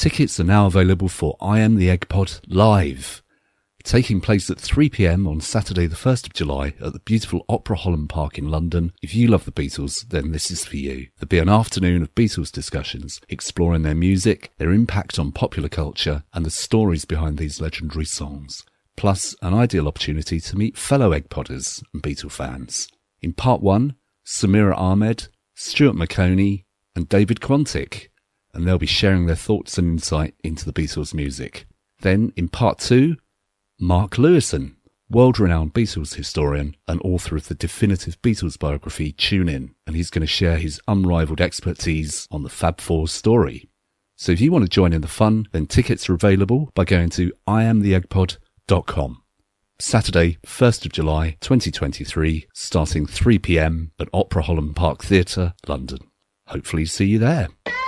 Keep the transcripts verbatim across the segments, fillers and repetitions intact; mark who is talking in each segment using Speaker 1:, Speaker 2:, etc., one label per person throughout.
Speaker 1: Tickets are now available for I Am the Egg Pod Live, taking place at three p.m. on Saturday the first of July at the beautiful Opera Holland Park in London. If you love the Beatles, then this is for you. There'll be an afternoon of Beatles discussions, exploring their music, their impact on popular culture, and the stories behind these legendary songs. Plus, an ideal opportunity to meet fellow Egg Podders and Beatle fans. In part one, Samira Ahmed, Stuart McConey, and David Quantick, and they'll be sharing their thoughts and insight into the Beatles' music. Then, in part two, Mark Lewison, world-renowned Beatles historian and author of the definitive Beatles biography Tune In, and he's going to share his unrivaled expertise on the Fab Four story. So if you want to join in the fun, then tickets are available by going to I am the egg pod dot com. Saturday, first of July twenty twenty-three, starting three p.m. at Opera Holland Park Theatre, London. Hopefully see you there.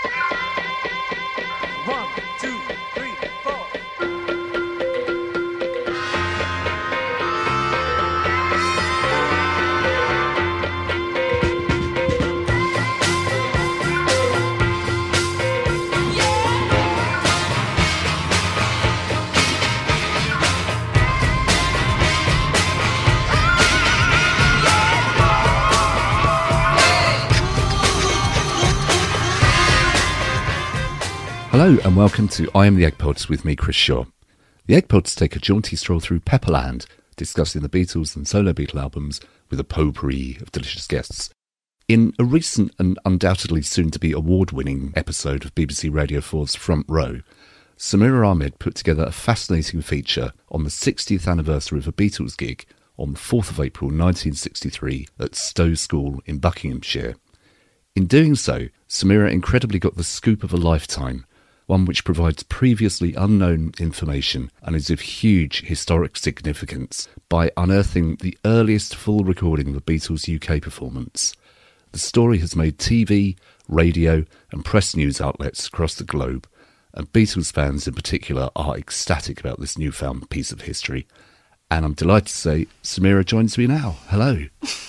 Speaker 1: Hello and welcome to I Am the Egg Pods with me, Chris Shaw. The Egg Pods take a jaunty stroll through Pepperland, discussing the Beatles and solo Beatle albums with a potpourri of delicious guests. In a recent and undoubtedly soon-to-be award-winning episode of B B C Radio four's Front Row, Samira Ahmed put together a fascinating feature on the sixtieth anniversary of a Beatles gig on the fourth of April nineteen sixty-three at Stowe School in Buckinghamshire. In doing so, Samira incredibly got the scoop of a lifetime, one which provides previously unknown information and is of huge historic significance by unearthing the earliest full recording of the Beatles' U K performance. The story has made T V, radio and press news outlets across the globe, and Beatles fans in particular are ecstatic about this newfound piece of history. And I'm delighted to say Samira joins me now. Hello.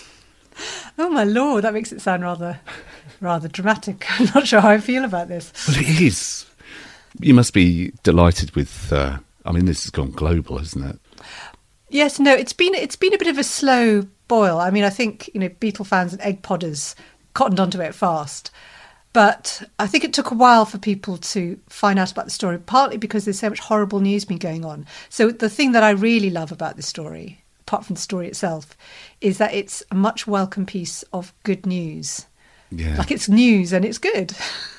Speaker 2: Oh my lord, that makes it sound rather rather dramatic. I'm not sure how I feel about this.
Speaker 1: Well, it is. You must be delighted with, uh, I mean, this has gone global, hasn't it?
Speaker 2: Yes, no, it's been it's been a bit of a slow boil. I mean, I think, you know, Beatle fans and Egg Podders cottoned onto it fast. But I think it took a while for people to find out about the story, partly because there's so much horrible news been going on. So the thing that I really love about this story, apart from the story itself, is that it's a much welcome piece of good news.
Speaker 1: Yeah.
Speaker 2: Like it's news and it's good.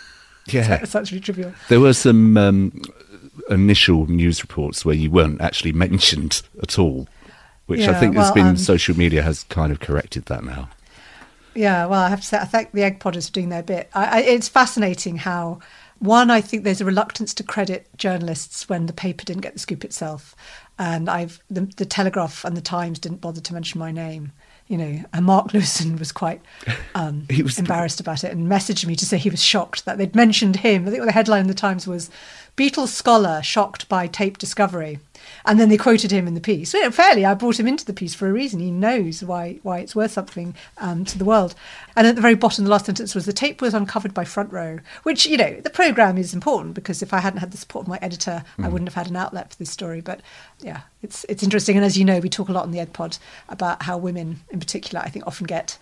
Speaker 1: Yeah.
Speaker 2: It's actually trivial.
Speaker 1: There were some um, initial news reports where you weren't actually mentioned at all, which
Speaker 2: yeah,
Speaker 1: I think
Speaker 2: well,
Speaker 1: has been,
Speaker 2: um,
Speaker 1: social media has kind of corrected that now.
Speaker 2: Yeah, well, I have to say, I thank the Egg Podders for doing their bit. I, I, it's fascinating how, one, I think there's a reluctance to credit journalists when the paper didn't get the scoop itself. And I've the, the Telegraph and the Times didn't bother to mention my name. You know, and Mark Lewison was quite um, he was embarrassed about it and messaged me to say he was shocked that they'd mentioned him. I think the headline in the Times was Beatles scholar shocked by tape discovery. And then they quoted him in the piece. So, fairly, I brought him into the piece for a reason. He knows why why it's worth something um, to the world. And at the very bottom, the last sentence was, the tape was uncovered by Front Row, which, you know, the programme is important because if I hadn't had the support of my editor, mm. I wouldn't have had an outlet for this story. But, yeah, it's it's interesting. And as you know, we talk a lot on the Egg Pod about how women in particular, I think, often get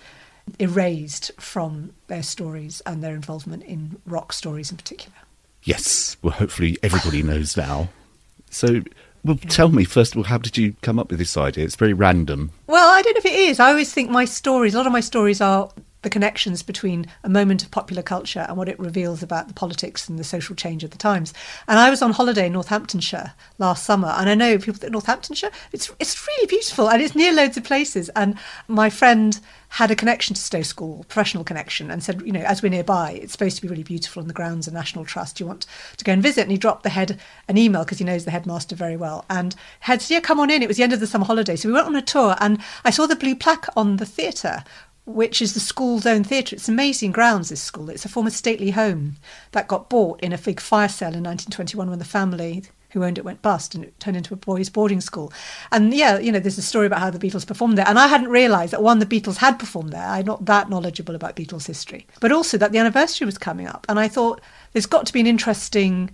Speaker 2: erased from their stories and their involvement in rock stories in particular.
Speaker 1: Yes. Well, hopefully everybody knows now. So... Well, tell me, first of all, how did you come up with this idea? It's very random.
Speaker 2: Well, I don't know if it is. I always think my stories, a lot of my stories are the connections between a moment of popular culture and what it reveals about the politics and the social change of the times. And I was on holiday in Northamptonshire last summer, and I know people think Northamptonshire, it's it's really beautiful and it's near loads of places. And my friend had a connection to Stowe School, professional connection, and said, you know, as we're nearby, it's supposed to be really beautiful on the grounds of National Trust. Do you want to go and visit? And he dropped the head an email because he knows the headmaster very well. And head said, yeah, come on in. It was the end of the summer holiday. So we went on a tour and I saw the blue plaque on the theatre, which is the school's own theatre. It's amazing grounds, this school. It's a former stately home that got bought in a big fire sale in nineteen twenty-one when the family who owned it went bust and it turned into a boys' boarding school. And yeah, you know, there's a story about how the Beatles performed there. And I hadn't realised that, one, the Beatles had performed there. I'm not that knowledgeable about Beatles history. But also that the anniversary was coming up. And I thought there's got to be an interesting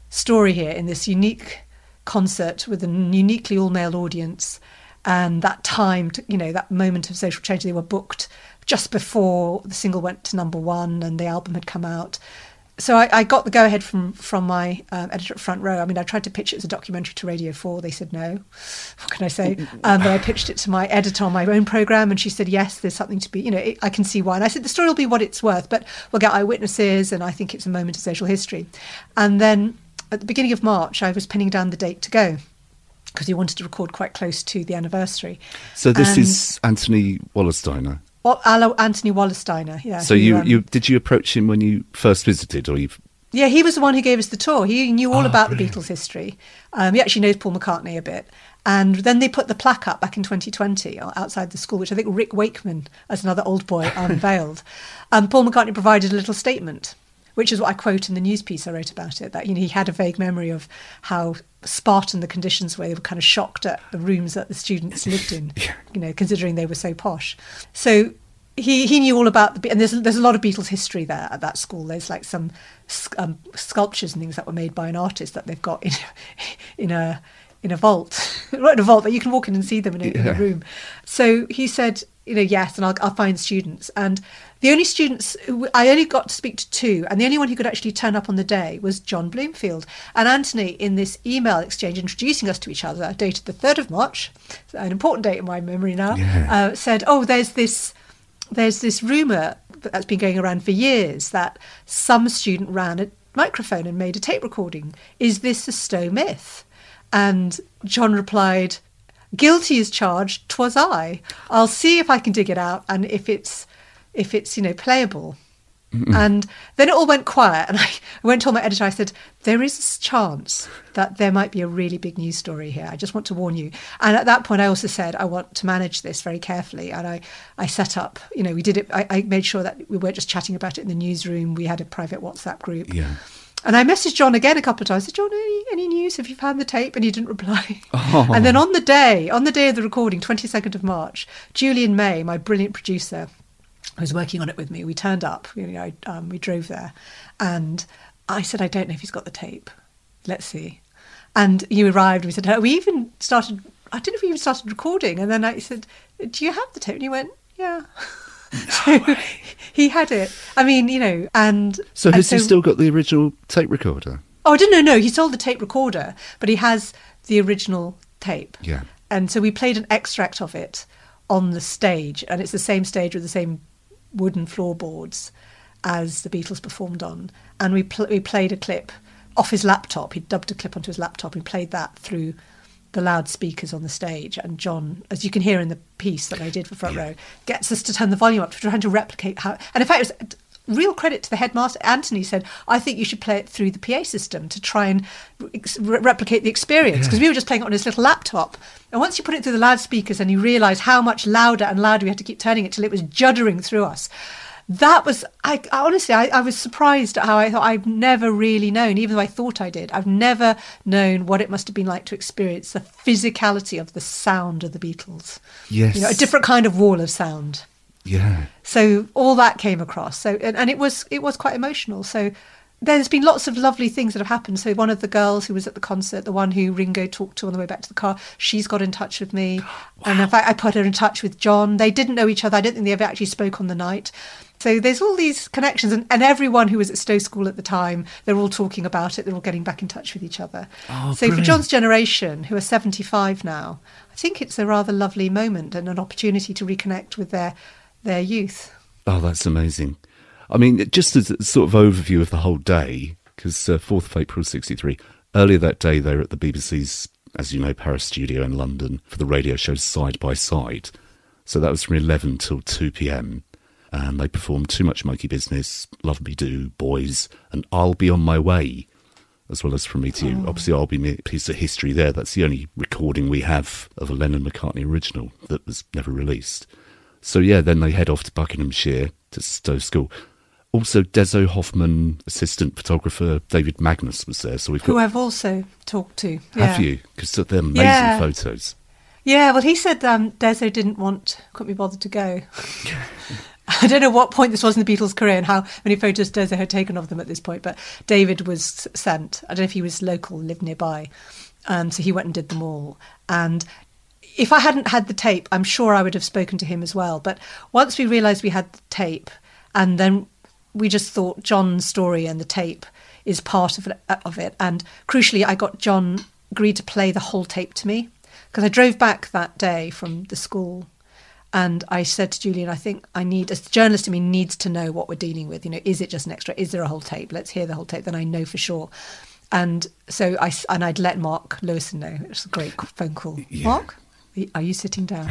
Speaker 2: story here in this unique concert with a uniquely all-male audience, and that time, to, you know, that moment of social change. They were booked just before the single went to number one and the album had come out. So I, I got the go-ahead from from my um, editor at Front Row. I mean, I tried to pitch it as a documentary to Radio four. They said no. What can I say? Um, but I pitched it to my editor on my own programme, and she said, yes, there's something to be, you know, it, I can see why. And I said, the story will be what it's worth, but we'll get eyewitnesses, and I think it's a moment of social history. And then at the beginning of March, I was pinning down the date to go, because we wanted to record quite close to the anniversary.
Speaker 1: So this
Speaker 2: and,
Speaker 1: is Anthony Wallersteiner.
Speaker 2: Well, Anthony Wallersteiner, yeah.
Speaker 1: So
Speaker 2: who,
Speaker 1: you,
Speaker 2: um,
Speaker 1: you did you approach him when you first visited, or you?
Speaker 2: Yeah, he was the one who gave us the tour. He knew all
Speaker 1: Oh,
Speaker 2: about
Speaker 1: brilliant.
Speaker 2: the Beatles' history. Um, he actually knows Paul McCartney a bit. And then they put the plaque up back in twenty twenty outside the school, which I think Rick Wakeman, as another old boy, unveiled. Um, Paul McCartney provided a little statement, which is what I quote in the news piece I wrote about it, that, you know, he had a vague memory of how Spartan the conditions were. They were kind of shocked at the rooms that the students lived in,
Speaker 1: Yeah.
Speaker 2: you know, considering they were so posh. So he he knew all about the, and there's there's a lot of Beatles history there at that school. There's like some um, sculptures and things that were made by an artist that they've got in in a in a vault, not in a vault, but you can walk in and see them in a,
Speaker 1: Yeah.
Speaker 2: in a room. So he said, you know, yes, and I'll, I'll find students. And the only students, who, I only got to speak to two, and the only one who could actually turn up on the day was John Bloomfield. And Anthony, in this email exchange introducing us to each other, dated the third of March, an important date in my memory now,
Speaker 1: Yeah.
Speaker 2: uh, said, oh, there's this, there's this rumour that's been going around for years that some student ran a microphone and made a tape recording. Is this a Stowe myth? And John replied, guilty as charged, 'twas I. I'll see if I can dig it out, and if it's, if it's you know, playable. Mm-mm. And then it all went quiet, and I went to my editor. I said, there is a chance that there might be a really big news story here. I just want to warn you. And at that point, I also said, I want to manage this very carefully. And I, I set up, you know, we did it. I, I made sure that we weren't just chatting about it in the newsroom. We had a private WhatsApp group.
Speaker 1: Yeah.
Speaker 2: And I messaged John again a couple of times. I said, John, any, any news? Have you found the tape? And he didn't reply.
Speaker 1: Oh.
Speaker 2: And then on the day, on the day of the recording, twenty-second of March, Julian May, my brilliant producer, who was working on it with me, we turned up. You know, I, um, we drove there. And I said, I don't know if he's got the tape. Let's see. And he arrived. And we said, oh, we even started, I don't know if we even started recording. And then I said, do you have the tape? And he went, yeah. So he had it. I mean, you know, and
Speaker 1: So
Speaker 2: and
Speaker 1: has
Speaker 2: so,
Speaker 1: he still got the original tape recorder?
Speaker 2: Oh, I didn't know. No, he sold the tape recorder, but he has the original tape.
Speaker 1: Yeah.
Speaker 2: And so we played an extract of it on the stage, and it's the same stage with the same wooden floorboards as the Beatles performed on. And we pl- we played a clip off his laptop. He dubbed a clip onto his laptop. We played that through the loudspeakers on the stage, and John, as you can hear in the piece that I did for Front
Speaker 1: Yeah.
Speaker 2: Row, gets us to turn the volume up, trying to replicate how. And in fact, it was real credit to the headmaster. Anthony said, "I think you should play it through the P A system to try and ex- re- replicate the experience," because
Speaker 1: Yeah.
Speaker 2: we were just playing it on his little laptop. And once you put it through the loudspeakers, and you realise how much louder and louder we had to keep turning it till it was juddering through us. That was, I, I honestly, I, I was surprised at how I thought I've never really known, even though I thought I did, I've never known what it must have been like to experience the physicality of the sound of the Beatles.
Speaker 1: Yes.
Speaker 2: You know, a different kind of wall of sound.
Speaker 1: Yeah.
Speaker 2: So all that came across. So and, and it was it was quite emotional. So there's been lots of lovely things that have happened. So one of the girls who was at the concert, the one who Ringo talked to on the way back to the car, she's got in touch with me. Wow. And in fact, I put her in touch with John. They didn't know each other. I don't think they ever actually spoke on the night. So there's all these connections, and, and everyone who was at Stowe School at the time, they're all talking about it. They're all getting back in touch with each other.
Speaker 1: Oh,
Speaker 2: so
Speaker 1: brilliant.
Speaker 2: for John's generation, who are seventy-five now, I think it's a rather lovely moment and an opportunity to reconnect with their their youth.
Speaker 1: Oh, that's amazing. I mean, just as a sort of overview of the whole day, because uh, fourth of April sixty-three, earlier that day they were at the B B C's, as you know, Paris studio in London for the radio show Side by Side. So that was from eleven till two p.m. And they performed Too Much Monkey Business, Love Me Do, Boys, and I'll Be On My Way, as well as From Me to You.
Speaker 2: Oh.
Speaker 1: Obviously, I'll Be Me, a piece of history there. That's the only recording we have of a Lennon-McCartney original that was never released. So, yeah, then they head off to Buckinghamshire to Stowe School. Also, Deso Hoffman, assistant photographer David Magnus was there. So we've got.
Speaker 2: Who I've also talked to.
Speaker 1: Have
Speaker 2: yeah.
Speaker 1: you? Because they're amazing
Speaker 2: Yeah.
Speaker 1: photos.
Speaker 2: Yeah, well, he said um, Deso didn't want, couldn't be bothered to go. I don't know what point this was in the Beatles' career and how many photos Dozer had taken of them at this point, but David was sent. I don't know if he was local, lived nearby. Um, so he went and did them all. And if I hadn't had the tape, I'm sure I would have spoken to him as well. But once we realised we had the tape, and then we just thought John's story and the tape is part of it. Of it. And crucially, I got John agreed to play the whole tape to me, because I drove back that day from the school. And I said to Julian, I think I need, as a journalist in me, needs to know what we're dealing with. You know, is it just an extra? Is there a whole tape? Let's hear the whole tape. Then I know for sure. And so I, and I'd let Mark Lewison know. It was a great phone call. Yeah. Mark, are you sitting down?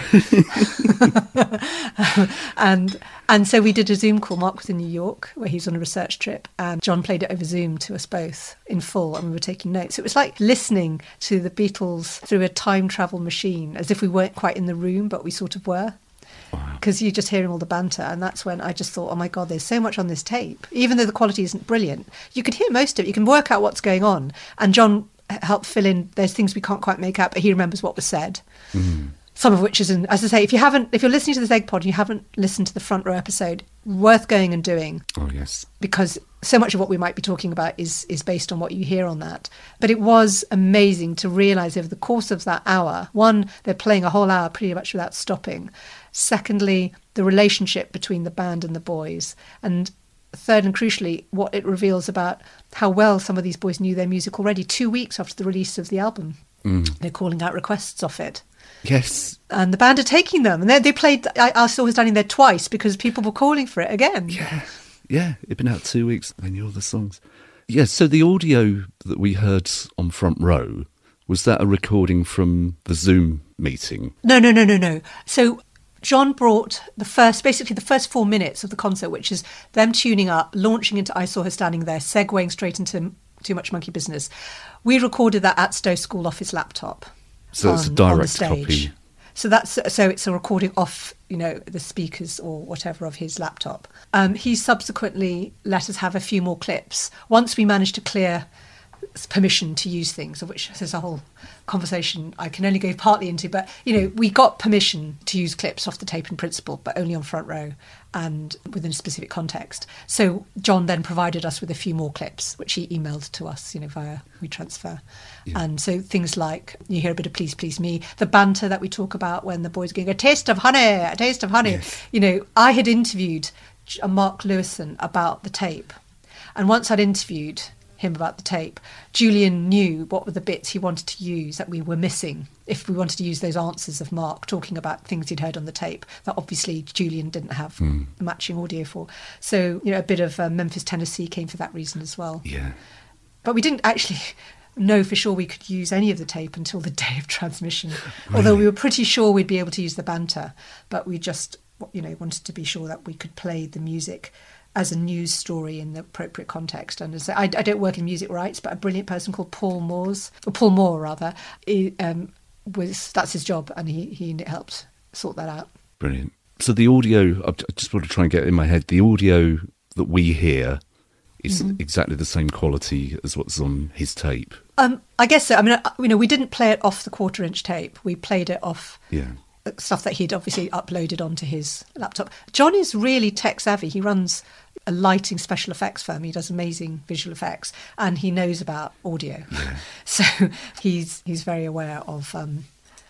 Speaker 2: and and so we did a Zoom call. Mark was in New York, where he's on a research trip, and John played it over Zoom to us both in full, and we were taking notes. It was like listening to the Beatles through a time travel machine, as if we weren't quite in the room, but we sort of were. Because you're just hearing all the banter, and that's when I just thought, oh my God, there's so much on this tape. Even though the quality isn't brilliant, you could hear most of it. You can work out what's going on. And John helped fill in, there's things we can't quite make out, but he remembers what was said. Mm. Some of which is, in, as I say, if you haven't, if you're listening to this Egg Pod and you haven't listened to the Front Row episode, worth going and doing.
Speaker 1: Oh, yes.
Speaker 2: Because so much of what we might be talking about is is based on what you hear on that. But it was amazing to realise over the course of that hour, one, they're playing a whole hour pretty much without stopping. Secondly, the relationship between the band and the boys. And third and crucially, what it reveals about how well some of these boys knew their music already. Two weeks after the release of the album, mm. they're calling out requests off it.
Speaker 1: Yes.
Speaker 2: And the band are taking them. And they, they played, I, I saw her standing there twice because people were calling for it again.
Speaker 1: Yeah, yeah. It'd been out two weeks. They knew all the songs. Yeah, so the audio that we heard on Front Row, was that a recording from the Zoom meeting?
Speaker 2: No, no, no, no, no. So John brought the first, basically the first four minutes of the concert, which is them tuning up, launching into I Saw Her Standing There, segueing straight into Too Much Monkey Business. We recorded that at Stowe School off his laptop.
Speaker 1: So it's a direct copy.
Speaker 2: So that's so it's a recording off, you know, the speakers or whatever of his laptop. Um, he subsequently let us have a few more clips once we managed to clear permission to use things, of which there's a whole conversation I can only go partly into, but you know, we got permission to use clips off the tape in principle, but only on Front Row and within a specific context. So John then provided us with a few more clips, which he emailed to us, you know, via WeTransfer. Yeah. And so things like, you hear a bit of Please Please Me, the banter that we talk about when the boys are going, a taste of honey, a taste of honey. Yes. You know, I had interviewed Mark Lewison about the tape, and once I'd interviewed him about the tape, Julian knew what were the bits he wanted to use that we were missing if we wanted to use those answers of Mark talking about things he'd heard on the tape that obviously Julian didn't have mm. matching audio for. So, you know, a bit of uh, Memphis, Tennessee came for that reason as well.
Speaker 1: Yeah.
Speaker 2: But we didn't actually know for sure we could use any of the tape until the day of transmission, really? Although we were pretty sure we'd be able to use the banter, but we just, you know, wanted to be sure that we could play the music as a news story in the appropriate context. And as I, I don't work in music rights, but a brilliant person called Paul Moores, or Paul Moore rather, he, um, was that's his job, and he he helped sort that out.
Speaker 1: Brilliant. So the audio, I just want to try and get it in my head, the audio that we hear is mm-hmm. exactly the same quality as what's on his tape.
Speaker 2: Um, I guess so. I mean, you know, we didn't play it off the quarter-inch tape. We played it off.
Speaker 1: Yeah.
Speaker 2: Stuff that he'd obviously uploaded onto his laptop. John is really tech savvy. He runs a lighting special effects firm. He does amazing visual effects, and he knows about audio. Yeah. So he's he's very aware of. Um,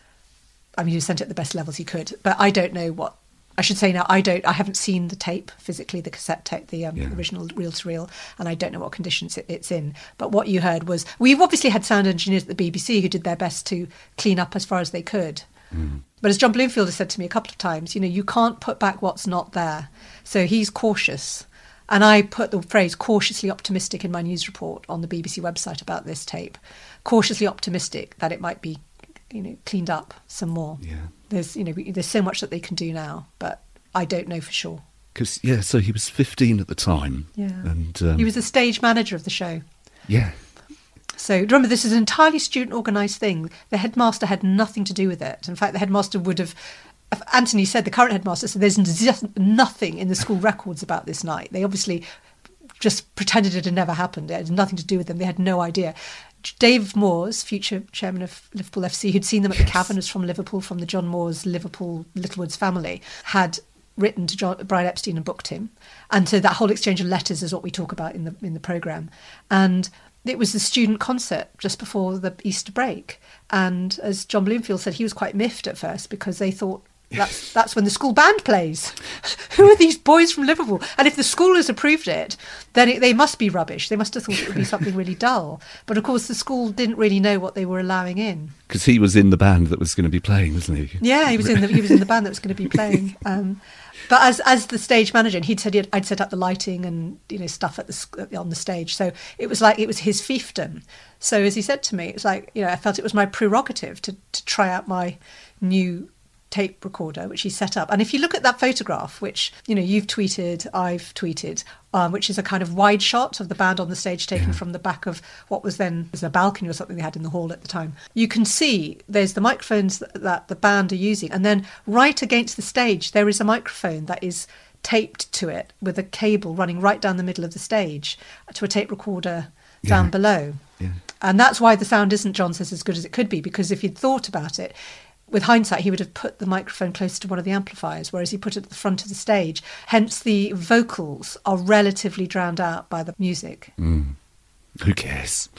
Speaker 2: I mean, he sent it at the best levels he could. But I don't know what I should say now. I don't. I haven't seen the tape physically, the cassette tape, the um, yeah. original reel to reel, and I don't know what conditions it, it's in. But what you heard was, we've obviously had sound engineers at the B B C who did their best to clean up as far as they could. Mm. But as John Bloomfield has said to me a couple of times, you know, you can't put back what's not there. So he's cautious. And I put the phrase cautiously optimistic in my news report on the B B C website about this tape. Cautiously optimistic that it might be, you know, cleaned up some more.
Speaker 1: Yeah.
Speaker 2: There's, you know, there's so much that they can do now, but I don't know for sure.
Speaker 1: Because, yeah, so he was fifteen at the time.
Speaker 2: Yeah.
Speaker 1: And um,
Speaker 2: he was the stage manager of the show.
Speaker 1: Yeah.
Speaker 2: So remember, this is an entirely student-organised thing. The headmaster had nothing to do with it. In fact, the headmaster would have... Anthony said, the current headmaster said, there's just nothing in the school records about this night. They obviously just pretended it had never happened. It had nothing to do with them. They had no idea. Dave Moores, future chairman of Liverpool F C, who'd seen them at the Cavern, was from Liverpool, from the John Moores Liverpool Littlewoods family, had written to John, Brian Epstein and booked him. And so that whole exchange of letters is what we talk about in the in the programme. And it was the student concert just before the Easter break. And as John Bloomfield said, he was quite miffed at first because they thought, That's that's when the school band plays. Who are these boys from Liverpool? And if the school has approved it, then it, they must be rubbish. They must have thought it would be something really dull. But of course, the school didn't really know what they were allowing in.
Speaker 1: Because he was in the band that was going to be playing, wasn't he?
Speaker 2: Yeah, he was in the he was in the band that was going to be playing. Um, but as as the stage manager, and he'd said he'd, I'd set up the lighting and you know stuff at the on the stage. So it was like it was his fiefdom. So as he said to me, it's like you know I felt it was my prerogative to to try out my new tape recorder, which he set up. And if you look at that photograph, which you know you've tweeted, I've tweeted, um, which is a kind of wide shot of the band on the stage taken yeah. from the back of what was then was a balcony or something they had in the hall at the time. You can see there's the microphones that, that the band are using, and then right against the stage there is a microphone that is taped to it with a cable running right down the middle of the stage to a tape recorder yeah. down below. Yeah. And that's why the sound isn't, John says, as good as it could be, because if you'd thought about it, with hindsight, he would have put the microphone closer to one of the amplifiers, whereas he put it at the front of the stage. Hence, the vocals are relatively drowned out by the music.
Speaker 1: Mm. Who cares?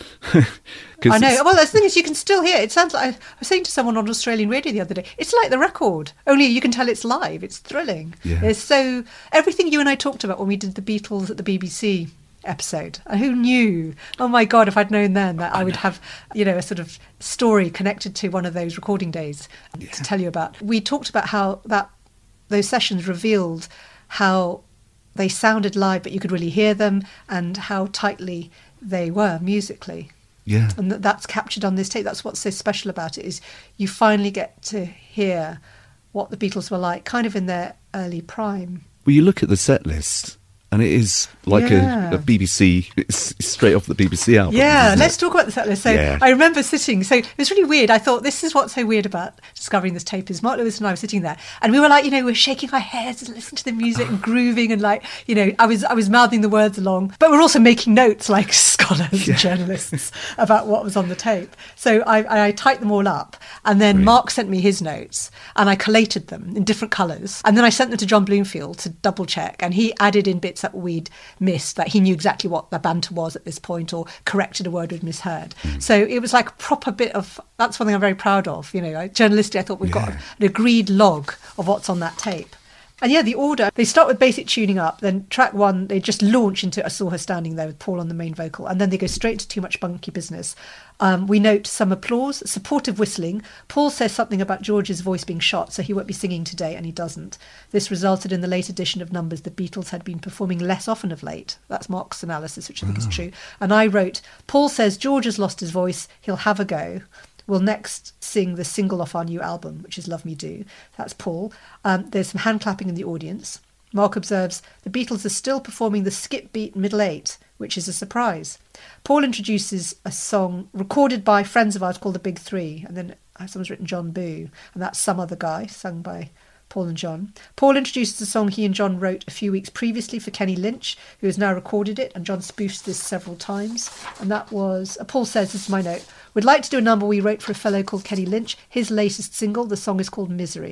Speaker 2: I know. Well, the thing is, you can still hear it. It sounds like, I was saying to someone on Australian radio the other day, it's like the record, only you can tell it's live. It's thrilling.
Speaker 1: Yeah.
Speaker 2: It's so, everything you and I talked about when we did the Beatles at the B B C episode. Who knew? Oh my God, if I'd known then that I would have, you know, a sort of story connected to one of those recording days yeah. to tell you about. We talked about how that those sessions revealed how they sounded live, but you could really hear them, and how tightly they were musically.
Speaker 1: Yeah.
Speaker 2: And that, that's captured on this tape. That's what's so special about it, is you finally get to hear what the Beatles were like, kind of in their early prime.
Speaker 1: Well, you look at the set list, and it is like
Speaker 2: yeah.
Speaker 1: a, a B B C, it's straight off the B B C album.
Speaker 2: Yeah, let's
Speaker 1: it?
Speaker 2: talk about the set list. So
Speaker 1: yeah.
Speaker 2: I remember sitting, so it was really weird. I thought, this is what's so weird about discovering this tape, is Mark Lewis and I were sitting there, and we were like, you know, we were shaking our heads and listening to the music and grooving, and like, you know, I was I was mouthing the words along, but we're also making notes like scholars yeah. and journalists about what was on the tape. So I, I typed them all up, and then Brilliant. Mark sent me his notes, and I collated them in different colours, and then I sent them to John Bloomfield to double check, and he added in bits that we'd missed, that he knew exactly what the banter was at this point, or corrected a word we'd misheard. Mm. So it was like a proper bit of, that's one thing I'm very proud of, you know, journalistically I thought we've yeah. got an agreed log of what's on that tape. And yeah, the order, they start with basic tuning up, then track one, they just launch into I Saw Her Standing There with Paul on the main vocal, and then they go straight to Too Much Bunky Business. Um, we note some applause, supportive whistling. Paul says something about George's voice being shot, so he won't be singing today, and he doesn't. This resulted in the late edition of numbers the Beatles had been performing less often of late. That's Mark's analysis, which I think oh. is true. And I wrote, Paul says George has lost his voice, he'll have a go. We'll next sing the single off our new album, which is Love Me Do. That's Paul. Um, there's some hand clapping in the audience. Mark observes, the Beatles are still performing the skip beat middle eight, which is a surprise. Paul introduces a song recorded by friends of ours called The Big Three, and then someone's written John Boo, and that's Some Other Guy, sung by Paul and John. Paul introduces a song he and John wrote a few weeks previously for Kenny Lynch, who has now recorded it, and John spoofs this several times. And that was, uh, Paul says, this is my note, we'd like to do a number we wrote for a fellow called Kenny Lynch, his latest single, the song is called Misery.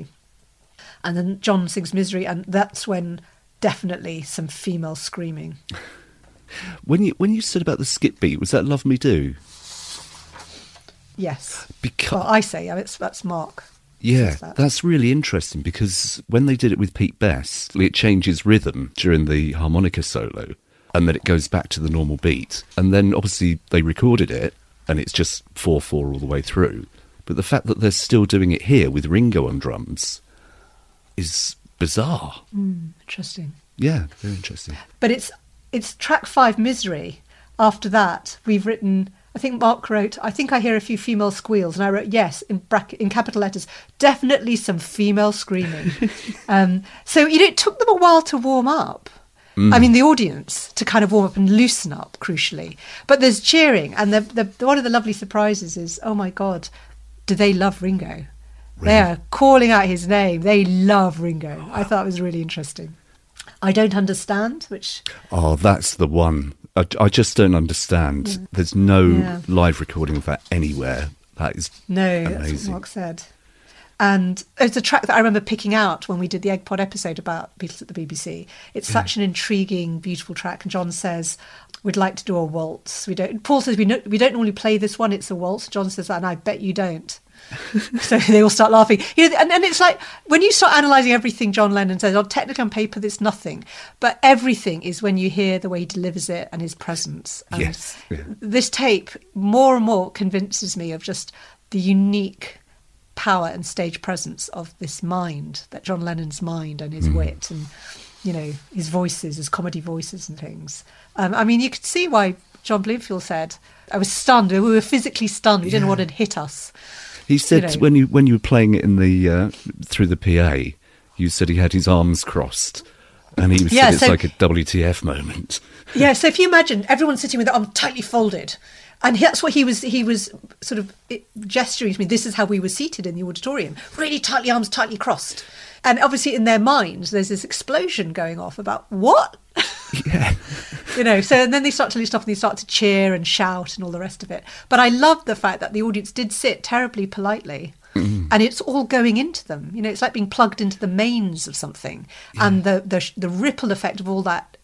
Speaker 2: And then John sings Misery, and that's when definitely some female screaming.
Speaker 1: When you when you said about the skip beat, was that Love Me Do?
Speaker 2: Yes.
Speaker 1: Because
Speaker 2: well, I say, yeah, it's, that's Mark.
Speaker 1: Yeah,
Speaker 2: that.
Speaker 1: That's really interesting, because when they did it with Pete Best, it changes rhythm during the harmonica solo, and then it goes back to the normal beat. And then obviously they recorded it, and it's just four four all the way through. But the fact that they're still doing it here with Ringo on drums is bizarre.
Speaker 2: Mm, interesting.
Speaker 1: Yeah, very interesting.
Speaker 2: But it's it's track five, Misery. After that, we've written, I think Mark wrote, I think I hear a few female squeals. And I wrote, yes, in bracket, in capital letters, definitely some female screaming. um, so, you know, it took them a while to warm up. Mm. I mean, the audience to kind of warm up and loosen up, crucially. But there's cheering. And the, the, one of the lovely surprises is, oh, my God, do they love Ringo? Really? They are calling out his name. They love Ringo. Oh, wow. I thought it was really interesting. I don't understand, which...
Speaker 1: Oh, that's the one. I, I just don't understand. Yeah. There's no yeah. live recording of that anywhere. That is
Speaker 2: no,
Speaker 1: amazing.
Speaker 2: that's what Mark said. And it's a track that I remember picking out when we did the Egg Pod episode about Beatles at the B B C. It's
Speaker 1: Yeah.
Speaker 2: such an intriguing, beautiful track. And John says, we'd like to do a waltz. We don't. Paul says, we, no, we don't normally play this one. It's a waltz. John says that, and I bet you don't. So they all start laughing. You know, and, and it's like, when you start analysing everything John Lennon says, on technically on paper, there's nothing. But everything is when you hear the way he delivers it and his presence. And
Speaker 1: Yes. Yeah.
Speaker 2: this tape more and more convinces me of just the unique power and stage presence of this mind, that John Lennon's mind and his mm. wit and, you know, his voices, his comedy voices and things. Um, I mean, you could see why John Bloomfield said, I was stunned. We were physically stunned. We didn't know what had hit us.
Speaker 1: He said
Speaker 2: you know.
Speaker 1: when you when you were playing it in the uh, through the P A, you said he had his arms crossed, and he
Speaker 2: Yeah,
Speaker 1: said it's
Speaker 2: so-
Speaker 1: like a W T F moment.
Speaker 2: Yeah, so if you imagine everyone sitting with their arms tightly folded, and that's what he was he was sort of gesturing to me. This is how we were seated in the auditorium, really tightly, arms tightly crossed. And obviously in their minds, there's this explosion going off about what?
Speaker 1: Yeah.
Speaker 2: You know, so and then they start to list off and they start to cheer and shout and all the rest of it. But I love the fact that the audience did sit terribly politely. Mm. And it's all going into them. You know, it's like being plugged into the mains of something. Yeah. And the, the the ripple effect of all that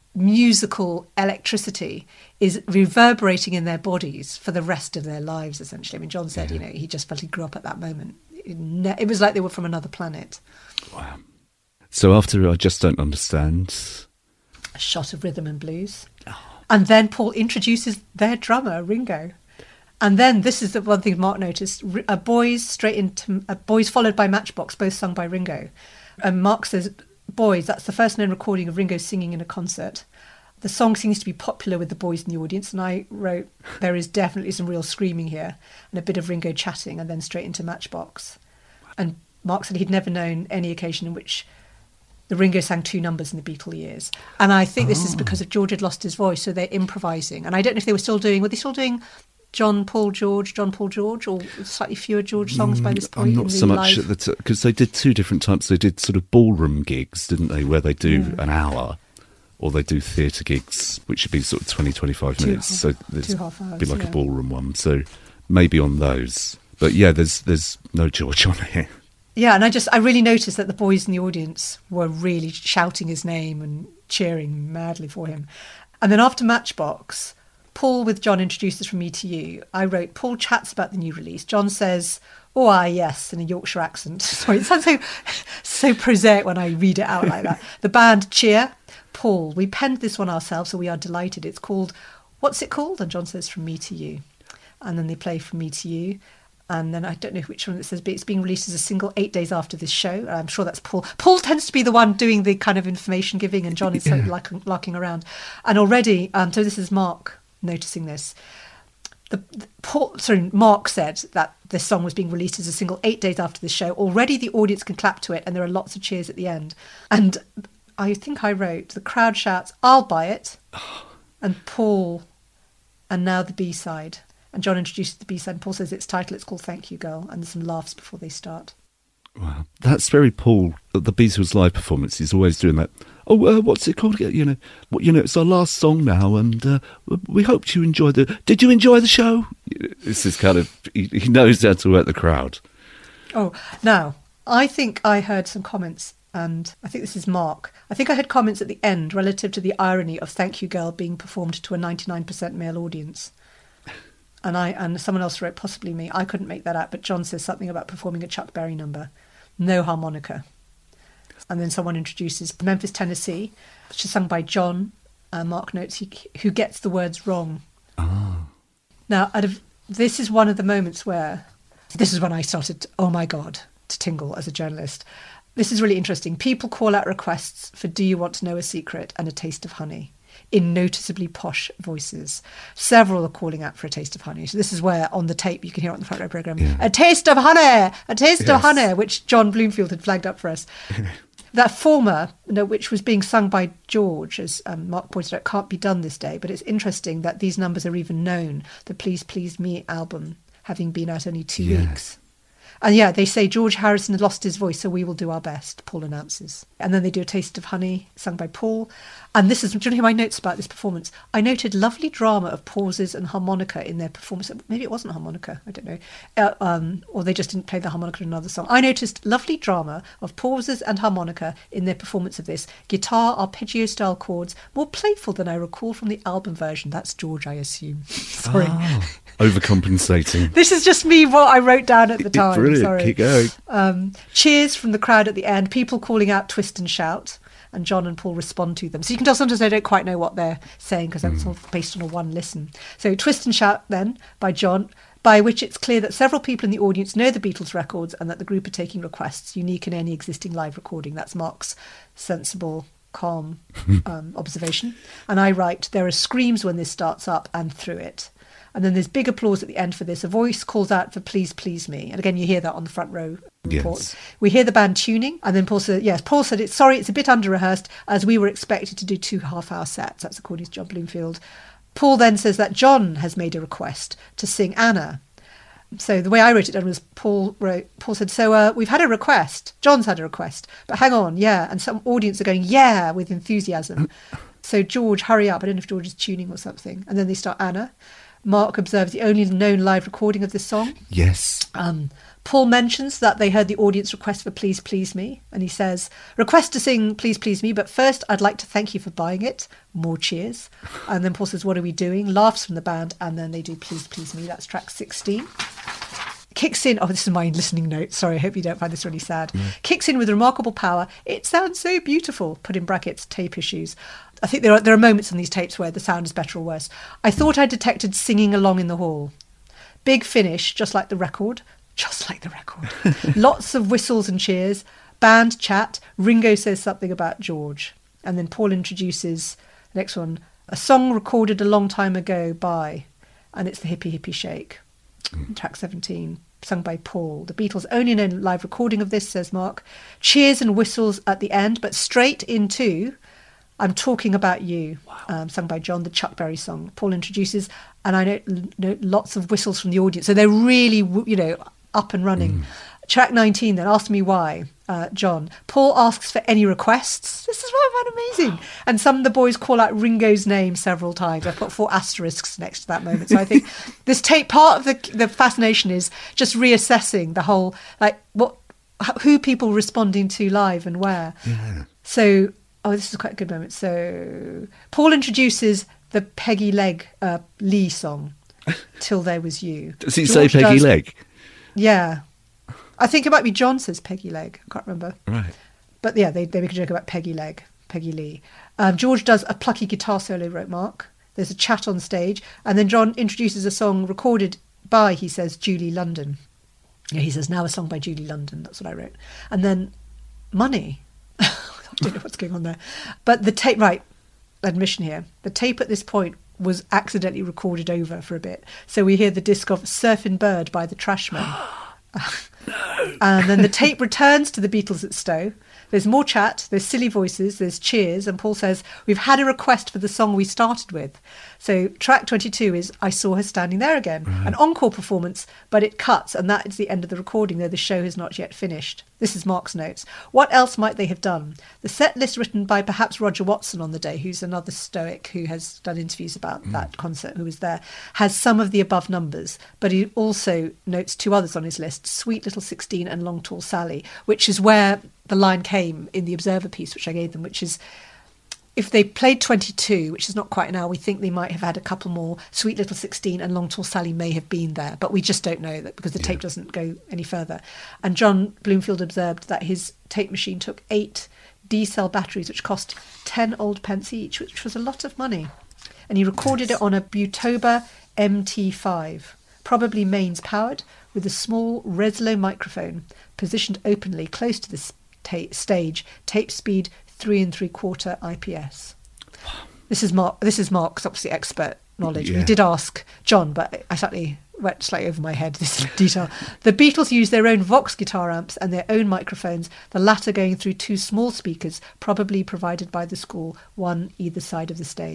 Speaker 2: musical electricity is reverberating in their bodies for the rest of their lives, essentially. I mean, John said, yeah. you know, he just felt he grew up at that moment. It, ne- it was like they were from another planet.
Speaker 1: Wow. So after I Just Don't Understand...
Speaker 2: A shot of rhythm and blues. Oh. And then Paul introduces their drummer, Ringo. And then this is the one thing Mark noticed, a boys straight into a boys followed by Matchbox, both sung by Ringo. And Mark says, boys, that's the first known recording of Ringo singing in a concert. The song seems to be popular with the boys in the audience. And I wrote, there is definitely some real screaming here and a bit of Ringo chatting and then straight into Matchbox. And Mark said he'd never known any occasion in which the Ringo sang two numbers in the Beatle years. And I think this oh. is because of George had lost his voice, so they're improvising. And I don't know if they were still doing, were they still doing John, Paul, George, John, Paul, George, or slightly fewer George songs by this point?
Speaker 1: I'm not so much at the because they did two different types. They did sort of ballroom gigs, didn't they, where they do yeah. an hour, or they do theatre gigs, which should be sort of twenty, twenty-five
Speaker 2: two
Speaker 1: minutes.
Speaker 2: Half,
Speaker 1: so
Speaker 2: two half hours,
Speaker 1: be like
Speaker 2: yeah.
Speaker 1: a ballroom one. So maybe on those. But yeah, there's there's no George on here.
Speaker 2: Yeah, and I just I really noticed that the boys in the audience were really shouting his name and cheering madly for him. And then after Matchbox, Paul with John introduces From Me to You. I wrote, Paul chats about the new release. John says, oh, ah, yes, in a Yorkshire accent. Sorry, it sounds so, so prosaic when I read it out like that. The band cheer. Paul, we penned this one ourselves, so we are delighted. It's called, what's it called? And John says, From Me to You. And then they play From Me to You. And then I don't know which one it says, but it's being released as a single eight days after this show. I'm sure that's Paul. Paul tends to be the one doing the kind of information giving, and John is yeah. so larking, larking around. And already, um, so this is Mark noticing this. The, the Paul, sorry, Mark said that this song was being released as a single eight days after this show. Already the audience can clap to it, and there are lots of cheers at the end. And I think I wrote, the crowd shouts, I'll buy it. And Paul, and now the B-side. And John introduces the B-side, and Paul says its title, it's called Thank You Girl, and there's some laughs before they start.
Speaker 1: Wow, that's very Paul. The Beatles live performance, he's always doing that. Oh, uh, what's it called? You know, you know, it's our last song now, and uh, we hope you enjoyed the. Did you enjoy the show? This is kind of he, he knows how to work the crowd.
Speaker 2: Oh, now I think I heard some comments, and I think this is Mark. I think I heard comments at the end relative to the irony of "Thank You Girl" being performed to a ninety-nine percent male audience. And I and someone else wrote, possibly me. I couldn't make that out, but John says something about performing a Chuck Berry number, no harmonica. And then someone introduces Memphis, Tennessee, which is sung by John. Uh, Mark notes he, who gets the words wrong.
Speaker 1: Oh.
Speaker 2: Now, out of, this is one of the moments where this is when I started, oh my God, to tingle as a journalist. This is really interesting. People call out requests for "Do You Want to Know a Secret" and "A Taste of Honey" in noticeably posh voices. Several are calling out for "A Taste of Honey." So this is where, on the tape, you can hear it on the Front Row programme, yeah. "A taste of honey! A taste yes. of honey!" which John Bloomfield had flagged up for us. That former, you know, which was being sung by George, as um, Mark pointed out, can't be done this day. But it's interesting that these numbers are even known. The Please Please Me album, having been out only two yeah. weeks. And yeah, they say George Harrison had lost his voice, so we will do our best, Paul announces. And then they do A Taste of Honey, sung by Paul. And this is, do you want to hear my notes about this performance? I noted lovely drama of pauses and harmonica in their performance. Maybe it wasn't harmonica, I don't know. Uh, um, or they just didn't play the harmonica in another song. I noticed lovely drama of pauses and harmonica in their performance of this. Guitar, arpeggio-style chords, more playful than I recall from the album version. That's George, I assume. Sorry.
Speaker 1: Oh, overcompensating.
Speaker 2: This is just me, what I wrote down at the time.
Speaker 1: Brilliant.
Speaker 2: Sorry.
Speaker 1: Keep going.
Speaker 2: Um, cheers from the crowd at the end, people calling out twist and shout, and John and Paul respond to them. So you can tell sometimes they don't quite know what they're saying because it's mm. all based on a one listen. So twist and shout then by John, by which it's clear that several people in the audience know the Beatles records and that the group are taking requests unique in any existing live recording. That's Mark's sensible, calm um, observation. And I write, there are screams when this starts up and through it. And then there's big applause at the end for this. A voice calls out for please, please me. And again, you hear that on the front row report.
Speaker 1: Yes.
Speaker 2: We hear the band tuning. And then Paul said, yes, Paul said, it's sorry, it's a bit under-rehearsed as we were expected to do two half-hour sets. That's according to John Bloomfield. Paul then says that John has made a request to sing Anna. So the way I wrote it down was Paul wrote, Paul said, so uh, we've had a request. John's had a request. But hang on, yeah. And some audience are going, yeah, with enthusiasm. So George, hurry up. I don't know if George is tuning or something. And then they start Anna. Mark observes the only known live recording of this song.
Speaker 1: Yes.
Speaker 2: Um, Paul mentions that they heard the audience request for Please Please Me. And he says, request to sing Please Please Me, but first I'd like to thank you for buying it. More cheers. And then Paul says, what are we doing? Laughs from the band. And then they do Please Please Me. That's track sixteen. Kicks in, oh, this is my listening note. Sorry, I hope you don't find this really sad. Mm. Kicks in with remarkable power. It sounds so beautiful. Put in brackets, tape issues. I think there are there are moments on these tapes where the sound is better or worse. I thought I detected singing along in the hall. Big finish, just like the record. Just like the record. Lots of whistles and cheers. Band chat. Ringo says something about George. And then Paul introduces, next one, a song recorded a long time ago by, and it's the Hippie Hippie Shake. Mm. Track seventeen. Sung by Paul. The Beatles' only known live recording of this, says Mark. Cheers and whistles at the end, but straight into I'm Talking About You, wow. um, sung by John, the Chuck Berry song. Paul introduces, and I note, note lots of whistles from the audience. So they're really, you know, up and running. Mm. Track nineteen then, Ask Me Why, uh, John. Paul asks for any requests. This is what I found amazing. And some of the boys call out Ringo's name several times. I've put four asterisks next to that moment. So I think this tape, part of the the fascination is just reassessing the whole, like, what, who people responding to live and where.
Speaker 1: Yeah.
Speaker 2: So, oh, this is quite a good moment. So Paul introduces the Peggy Leg uh, Lee song, Till There Was You.
Speaker 1: Does he
Speaker 2: George
Speaker 1: say Peggy
Speaker 2: does,
Speaker 1: Leg?
Speaker 2: Yeah. I think it might be John says Peggy Leg. I can't remember.
Speaker 1: Right.
Speaker 2: But yeah, they, they make a joke about Peggy Leg, Peggy Lee. Um, George does a plucky guitar solo, wrote Mark. There's a chat on stage. And then John introduces a song recorded by, he says, Julie London. Yeah, he says, now a song by Julie London. That's what I wrote. And then Money. I don't know what's going on there. But the tape, right, admission here. The tape at this point was accidentally recorded over for a bit. So we hear the disc of Surfin' Bird by the Trashmen.
Speaker 1: No.
Speaker 2: And then the tape returns to the Beatles at Stowe. There's more chat, there's silly voices, there's cheers, and Paul says, we've had a request for the song we started with. So track twenty-two is I Saw Her Standing There Again, right. An encore performance, but it cuts, and that is the end of the recording, though the show has not yet finished. This is Mark's notes. What else might they have done? The set list written by perhaps Roger Watson on the day, who's another Stoic who has done interviews about mm. that concert, who was there, has some of the above numbers, but he also notes two others on his list, Sweet Little sixteen and Long Tall Sally, which is where the line came in the Observer piece, which I gave them, which is, if they played twenty-two, which is not quite an hour, we think they might have had a couple more. Sweet Little sixteen and Long Tall Sally may have been there, but we just don't know that because the yeah. tape doesn't go any further. And John Bloomfield observed that his tape machine took eight D-cell batteries, which cost ten old pence each, which was a lot of money. And he recorded yes. it on a Butoba M T five, probably mains powered, with a small Reslo microphone positioned openly close to the ta- stage, tape speed three and three quarter I P S. This is Mark. This is Mark's obviously expert knowledge. Yeah. We did ask John, but I slightly went slightly over my head. This detail. The Beatles used their own Vox guitar amps and their own microphones. The latter going through two small speakers, probably provided by the school, one either side of the stage.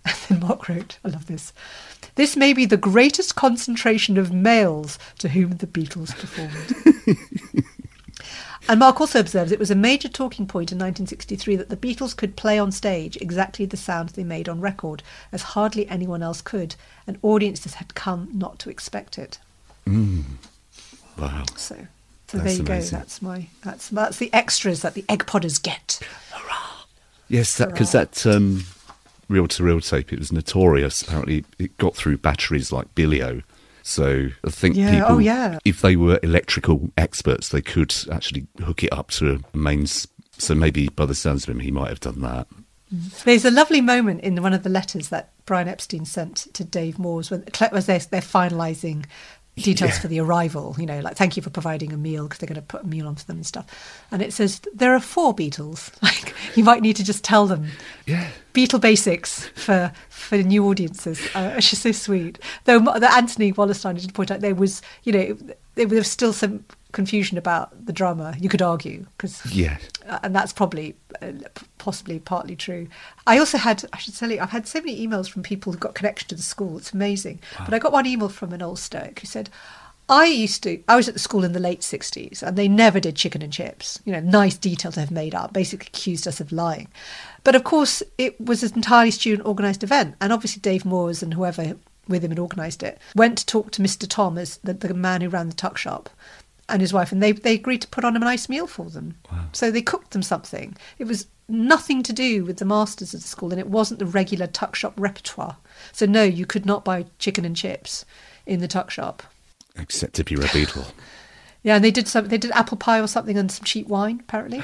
Speaker 2: And then Mark wrote, I love this, "This may be the greatest concentration of males to whom the Beatles performed." And Mark also observes it was a major talking point in nineteen sixty-three that the Beatles could play on stage exactly the sounds they made on record, as hardly anyone else could, and audiences had come not to expect it.
Speaker 1: Mm. Wow.
Speaker 2: So, so
Speaker 1: That's
Speaker 2: there you
Speaker 1: amazing.
Speaker 2: go. That's my that's that's the extras that the Egg Podders get.
Speaker 1: Hurrah! Yes, that because that um, reel-to-reel tape, it was notorious. Apparently, it got through batteries like Bilio. So I think
Speaker 2: Yeah,
Speaker 1: people,
Speaker 2: oh, yeah.
Speaker 1: if they were electrical experts, they could actually hook it up to a mains. So maybe by the sounds of him, he might have done that.
Speaker 2: There's a lovely moment in one of the letters that Brian Epstein sent to Dave Moores when as they're, they're finalising details
Speaker 1: Yeah.
Speaker 2: for the arrival, you know, like, thank you for providing a meal, because they're going to put a meal on for them and stuff. And it says, there are four Beatles. Like, you might need to just tell them.
Speaker 1: Yeah.
Speaker 2: Beatle basics for for new audiences. Uh, it's just so sweet. Though the Anthony Wallerstein did point out there was, you know, there was still some confusion about the drummer, you could argue, because
Speaker 1: Yeah.
Speaker 2: and that's probably uh, possibly partly true. I also had, I should tell you, I've had so many emails from people who've got connection to the school. It's amazing.
Speaker 1: Wow.
Speaker 2: But I got one email from an old Stoic who said, I used to, I was at the school in the late sixties and they never did chicken and chips. You know, nice detail to have made up, basically accused us of lying. But of course, it was an entirely student organised event. And obviously Dave Moores and whoever with him had organised it went to talk to Mister Tom, as the, the man who ran the tuck shop, and his wife, and they, they agreed to put on a nice meal for them.
Speaker 1: Wow.
Speaker 2: So they cooked them something. It was nothing to do with the masters of the school, and it wasn't the regular tuck shop repertoire. So no, you could not buy chicken and chips in the tuck shop.
Speaker 1: Except if you're a Beatle.
Speaker 2: Yeah, and they did some. They did apple pie or something and some cheap wine, apparently.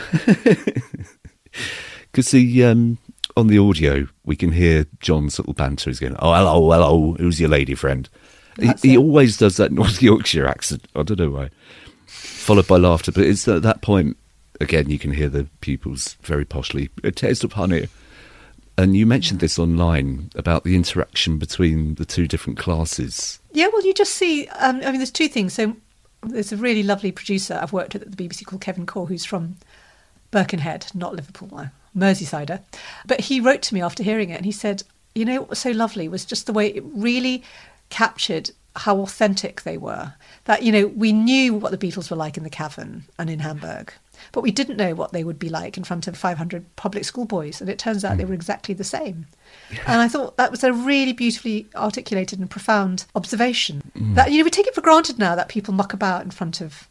Speaker 1: Because the um, on the audio, we can hear John's little banter. He's going, oh, hello, hello, who's your lady friend? He,
Speaker 2: That's
Speaker 1: he
Speaker 2: it.
Speaker 1: always does that North Yorkshire accent. I don't know why. Followed by laughter. But it's at that point, again, you can hear the pupils very poshly, a taste of honey. And you mentioned this online about the interaction between the two different classes.
Speaker 2: Yeah, well, you just see. Um, I mean, there's two things. So there's a really lovely producer I've worked with at the B B C called Kevin Core, who's from Birkenhead, not Liverpool, no, Merseysider. But he wrote to me after hearing it, and he said, you know, what was so lovely was just the way it really captured how authentic they were. That, you know, we knew what the Beatles were like in the Cavern and in Hamburg, but we didn't know what they would be like in front of five hundred public school boys. And it turns out mm. they were exactly the same. Yeah. And I thought that was a really beautifully articulated and profound observation. Mm. That, you know, we take it for granted now that people muck about in front of,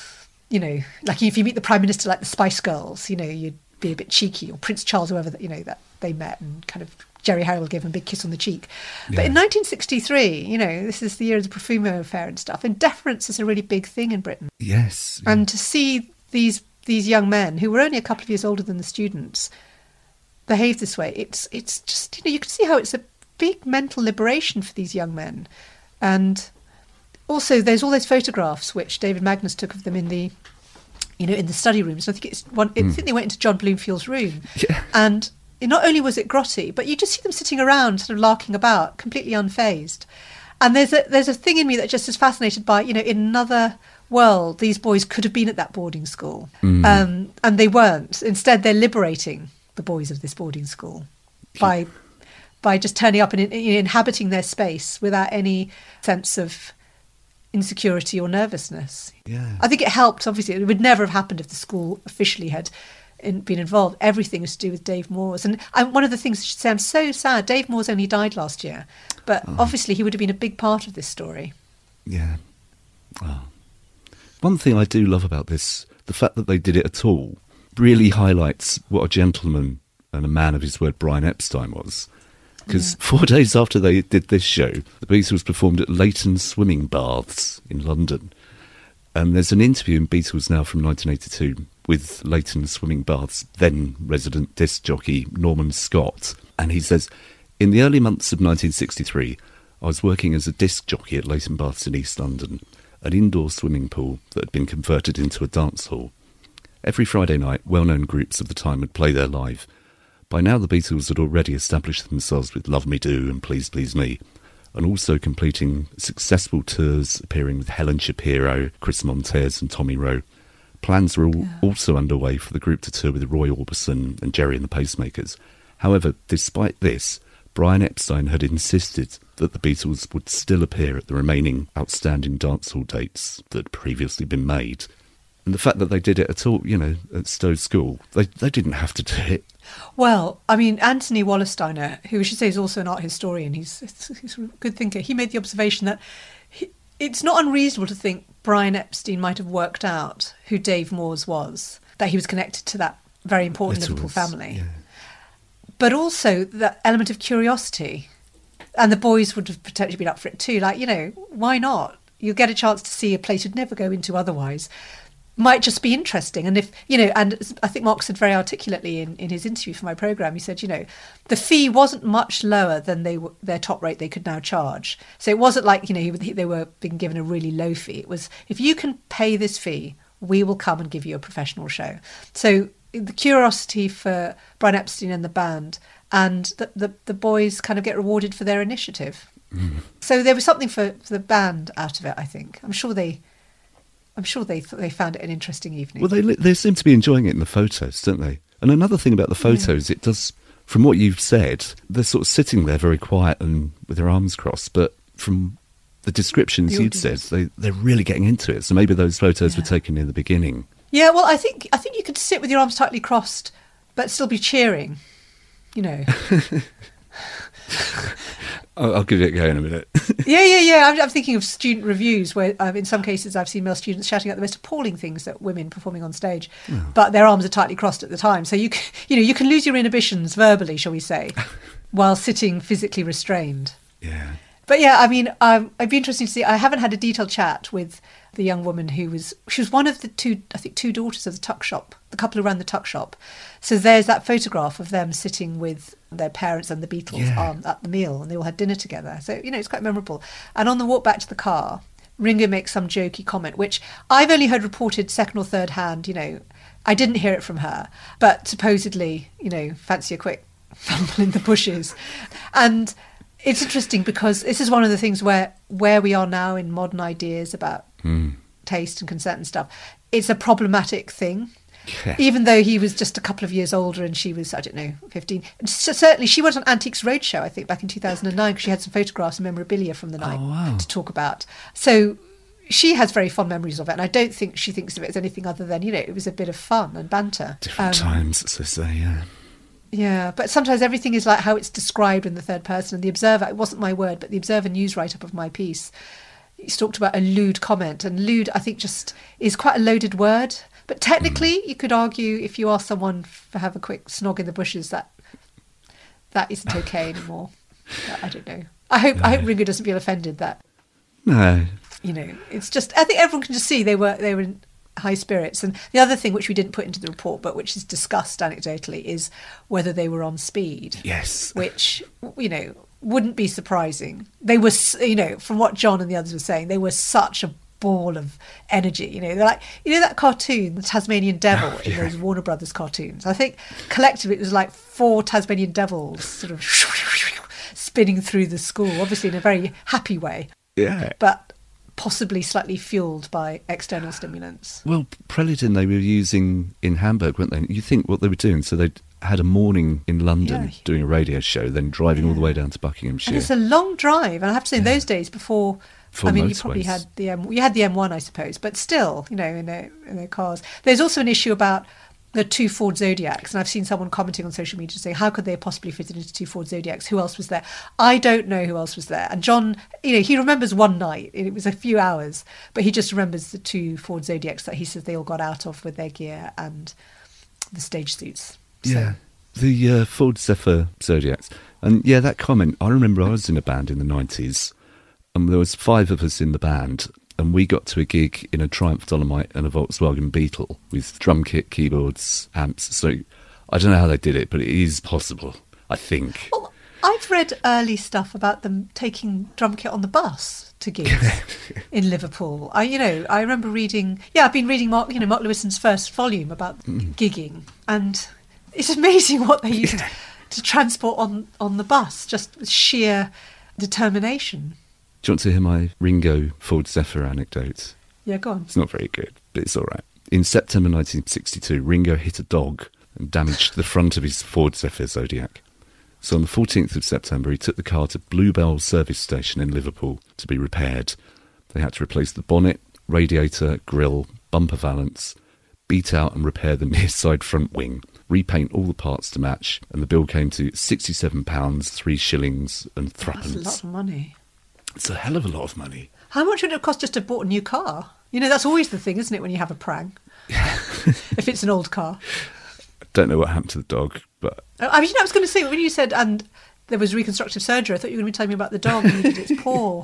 Speaker 2: you know, like if you meet the Prime Minister like the Spice Girls, you know, you'd be a bit cheeky, or Prince Charles, whoever, that, you know, that they met, and kind of Jerry Harry will give him a big kiss on the cheek. Yeah. But in nineteen sixty-three, you know, this is the year of the Profumo affair and stuff, and deference is a really big thing in Britain.
Speaker 1: Yes.
Speaker 2: And to see these these young men, who were only a couple of years older than the students, behave this way, it's it's just, you know, you can see how it's a big mental liberation for these young men. And also there's all those photographs which David Magnus took of them in the, you know, in the study rooms. I think it's one. Mm. I think they went into John Bloomfield's room,
Speaker 1: yeah.
Speaker 2: and it, not only was it grotty, but you just see them sitting around, sort of larking about, completely unfazed. And there's a there's a thing in me that just is fascinated by, you know, in another world, these boys could have been at that boarding school, mm. um, and they weren't. Instead, they're liberating the boys of this boarding school by by just turning up and in, in, inhabiting their space without any sense of insecurity or nervousness.
Speaker 1: Yeah.
Speaker 2: I think it helped. Obviously, it would never have happened if the school officially had in, been involved. Everything was to do with Dave Moores. And I, one of the things I should say, I'm so sad. Dave Moores only died last year, but oh. obviously he would have been a big part of this story.
Speaker 1: Yeah. Oh. One thing I do love about this, the fact that they did it at all, really highlights what a gentleman and a man of his word Brian Epstein was. Because yeah. four days after they did this show, the Beatles performed at Leighton Swimming Baths in London. And there's an interview in Beatles Now from nineteen eighty-two with Leighton Swimming Baths' then resident disc jockey Norman Scott. And he says, in the early months of nineteen sixty-three, I was working as a disc jockey at Leighton Baths in East London, an indoor swimming pool that had been converted into a dance hall. Every Friday night, well-known groups of the time would play there live. By now the Beatles had already established themselves with Love Me Do and Please Please Me, and also completing successful tours appearing with Helen Shapiro, Chris Montez and Tommy Rowe. Plans were all yeah. also underway for the group to tour with Roy Orbison and Jerry and the Pacemakers. However, despite this, Brian Epstein had insisted that the Beatles would still appear at the remaining outstanding dancehall dates that had previously been made. And the fact that they did it at all, you know, at Stowe School, they they didn't have to do it.
Speaker 2: Well, I mean, Anthony Wallersteiner, who we should say is also an art historian, he's, he's a good thinker, he made the observation that he, it's not unreasonable to think Brian Epstein might have worked out who Dave Moores was, that he was connected to that very important
Speaker 1: Little
Speaker 2: Liverpool
Speaker 1: was,
Speaker 2: family.
Speaker 1: Yeah.
Speaker 2: But also that element of curiosity. And the boys would have potentially been up for it too. Like, you know, why not? You'll get a chance to see a place you'd never go into otherwise. Might just be interesting. And if, you know, and I think Mark said very articulately in, in his interview for my programme, he said, you know, the fee wasn't much lower than they were, their top rate they could now charge. So it wasn't like, you know, he, they were being given a really low fee. It was, if you can pay this fee, we will come and give you a professional show. So the curiosity for Brian Epstein and the band, and the, the, the boys kind of get rewarded for their initiative. Mm. So there was something for, for the band out of it, I think. I'm sure they... I'm sure they th- they found it an interesting evening.
Speaker 1: Well, they they seem to be enjoying it in the photos, don't they? And another thing about the photos, yeah. It does, from what you've said, they're sort of sitting there very quiet and with their arms crossed. But from the descriptions the you'd said, they they're really getting into it. So maybe those photos yeah. were taken in the beginning. Yeah,
Speaker 2: well, I think I think you could sit with your arms tightly crossed, but still be cheering. You know.
Speaker 1: I'll, I'll give it a go in a minute.
Speaker 2: yeah, yeah, yeah. I'm, I'm thinking of student reviews where, um, in some cases, I've seen male students shouting out the most appalling things at women performing on stage, oh. but their arms are tightly crossed at the time. So you, can, you know, you can lose your inhibitions verbally, shall we say, while sitting physically restrained.
Speaker 1: Yeah.
Speaker 2: But yeah, I mean, um, it'd be interesting to see. I haven't had a detailed chat with the young woman who was, she was one of the two, I think, two daughters of the tuck shop, the couple who ran the tuck shop. So there's that photograph of them sitting with their parents and the Beatles
Speaker 1: yeah.
Speaker 2: um, at the meal, and they all had dinner together. So, you know, it's quite memorable. And on the walk back to the car, Ringo makes some jokey comment, which I've only heard reported second or third hand, you know. I didn't hear it from her, but supposedly, you know, fancy a quick fumble in the bushes. And it's interesting because this is one of the things where where we are now in modern ideas about mm. taste and consent and stuff. It's a problematic thing. Yeah. Even though he was just a couple of years older and she was, I don't know, fifteen. So certainly she went on Antiques Roadshow, I think, back in two thousand nine, because she had some photographs and memorabilia from the night
Speaker 1: oh, wow.
Speaker 2: to talk about. So she has very fond memories of it, and I don't think she thinks of it as anything other than, you know, it was a bit of fun and banter.
Speaker 1: Different um, times, as they say, yeah.
Speaker 2: Yeah, but sometimes everything is like how it's described in the third person. And the Observer, it wasn't my word, but the Observer news write-up of my piece, he's talked about a lewd comment. And lewd, I think, just is quite a loaded word. But technically, mm. you could argue if you ask someone to have a quick snog in the bushes, that that isn't okay anymore. I don't know. I hope no. I hope Ringo doesn't feel offended that.
Speaker 1: No.
Speaker 2: You know, it's just, I think everyone can just see they were they were in high spirits. And the other thing which we didn't put into the report, but which is discussed anecdotally, is whether they were on speed.
Speaker 1: Yes.
Speaker 2: Which, you know, wouldn't be surprising. They were, you know, from what John and the others were saying, they were such a ball of energy. You know, they're like, you know that cartoon, the Tasmanian Devil, oh, yeah. in those Warner Brothers cartoons. I think collectively it was like four Tasmanian devils sort of spinning through the school, obviously in a very happy way.
Speaker 1: Yeah.
Speaker 2: But possibly slightly fueled by external stimulants.
Speaker 1: Well, Preludin they were using in Hamburg, weren't they? You think what they were doing, so they had a morning in London yeah. doing a radio show, then driving yeah. all the way down to Buckinghamshire. And
Speaker 2: it's a long drive, and I have to say, in yeah. those days, before,
Speaker 1: Full
Speaker 2: I mean,
Speaker 1: motorways.
Speaker 2: you probably had the M, you had the M one, I suppose, but still, you know, in their, in their cars. There's also an issue about the two Ford Zodiacs, and I've seen someone commenting on social media saying, how could they possibly fit it into two Ford Zodiacs? Who else was there? I don't know who else was there. And John, you know, he remembers one night, it was a few hours, but he just remembers the two Ford Zodiacs that he says they all got out of with their gear and the stage suits. So.
Speaker 1: Yeah, the uh, Ford Zephyr Zodiacs. And yeah, that comment, I remember I was in a band in the nineties, and there was five of us in the band, and we got to a gig in a Triumph Dolomite and a Volkswagen Beetle with drum kit, keyboards, amps. So I don't know how they did it, but it is possible, I think.
Speaker 2: Well, I've read early stuff about them taking drum kit on the bus to gigs in Liverpool. I, you know, I remember reading. Yeah, I've been reading Mark, you know, Mark Lewison's first volume about mm. gigging, and it's amazing what they used yeah. to transport on on the bus, just with sheer determination.
Speaker 1: Do you want to hear my Ringo Ford Zephyr anecdote?
Speaker 2: Yeah, go on.
Speaker 1: It's not very good, but it's all right. In September nineteen sixty-two, Ringo hit a dog and damaged the front of his Ford Zephyr Zodiac. So on the fourteenth of September, he took the car to Bluebell service station in Liverpool to be repaired. They had to replace the bonnet, radiator, grille, bumper valance, beat out and repair the near side front wing, repaint all the parts to match, and the bill came to sixty-seven pounds, three shillings and threepence.
Speaker 2: That's a lot of money.
Speaker 1: It's a hell of a lot of money.
Speaker 2: How much would it cost just to have bought a new car? You know, that's always the thing, isn't it, when you have a prang? If it's an old car.
Speaker 1: I don't know what happened to the dog, but...
Speaker 2: I mean, you know, I was going to say, when you said, and there was reconstructive surgery, I thought you were going to be telling me about the dog and needed its paw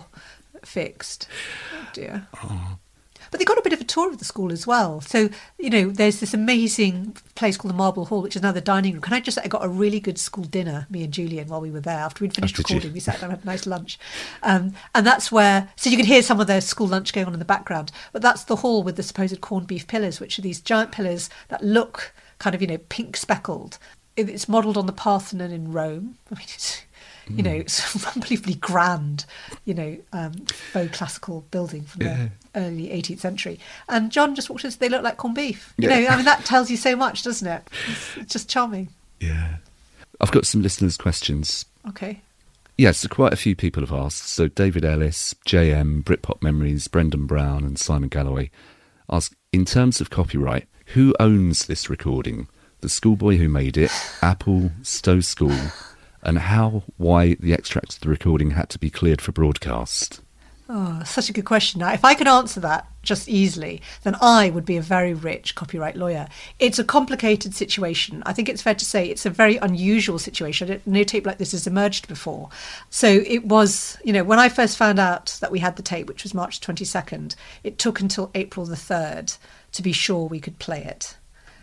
Speaker 2: fixed. Oh, dear.
Speaker 1: Oh.
Speaker 2: But they got a bit of a tour of the school as well. So, you know, there's this amazing place called the Marble Hall, which is now the dining room. Can I just say, I got a really good school dinner, me and Julian, while we were there. After we'd finished
Speaker 1: oh,
Speaker 2: recording,
Speaker 1: you?
Speaker 2: we sat down and had a nice lunch. Um, and that's where, so you can hear some of their school lunch going on in the background. But that's the hall with the supposed corned beef pillars, which are these giant pillars that look kind of, you know, pink speckled. It's modelled on the Parthenon in Rome. I mean, it's... You know, it's unbelievably grand, you know, um, faux classical building from
Speaker 1: yeah.
Speaker 2: the early eighteenth century. And John just walked in, they look like corned beef. You
Speaker 1: Yeah.
Speaker 2: know, I mean, that tells you so much, doesn't it? It's, it's just charming.
Speaker 1: Yeah. I've got some listeners' questions.
Speaker 2: Okay.
Speaker 1: Yes, so quite a few people have asked. So David Ellis, J M, Britpop Memories, Brendan Brown and Simon Galloway ask, in terms of copyright, who owns this recording? The schoolboy who made it, Apple, Stowe School... And how, why the extracts of the recording had to be cleared for broadcast?
Speaker 2: Oh, such a good question. Now, if I could answer that just easily, then I would be a very rich copyright lawyer. It's a complicated situation. I think it's fair to say it's a very unusual situation. No tape like this has emerged before. So it was, you know, when I first found out that we had the tape, which was March twenty-second, it took until April the third to be sure we could play it.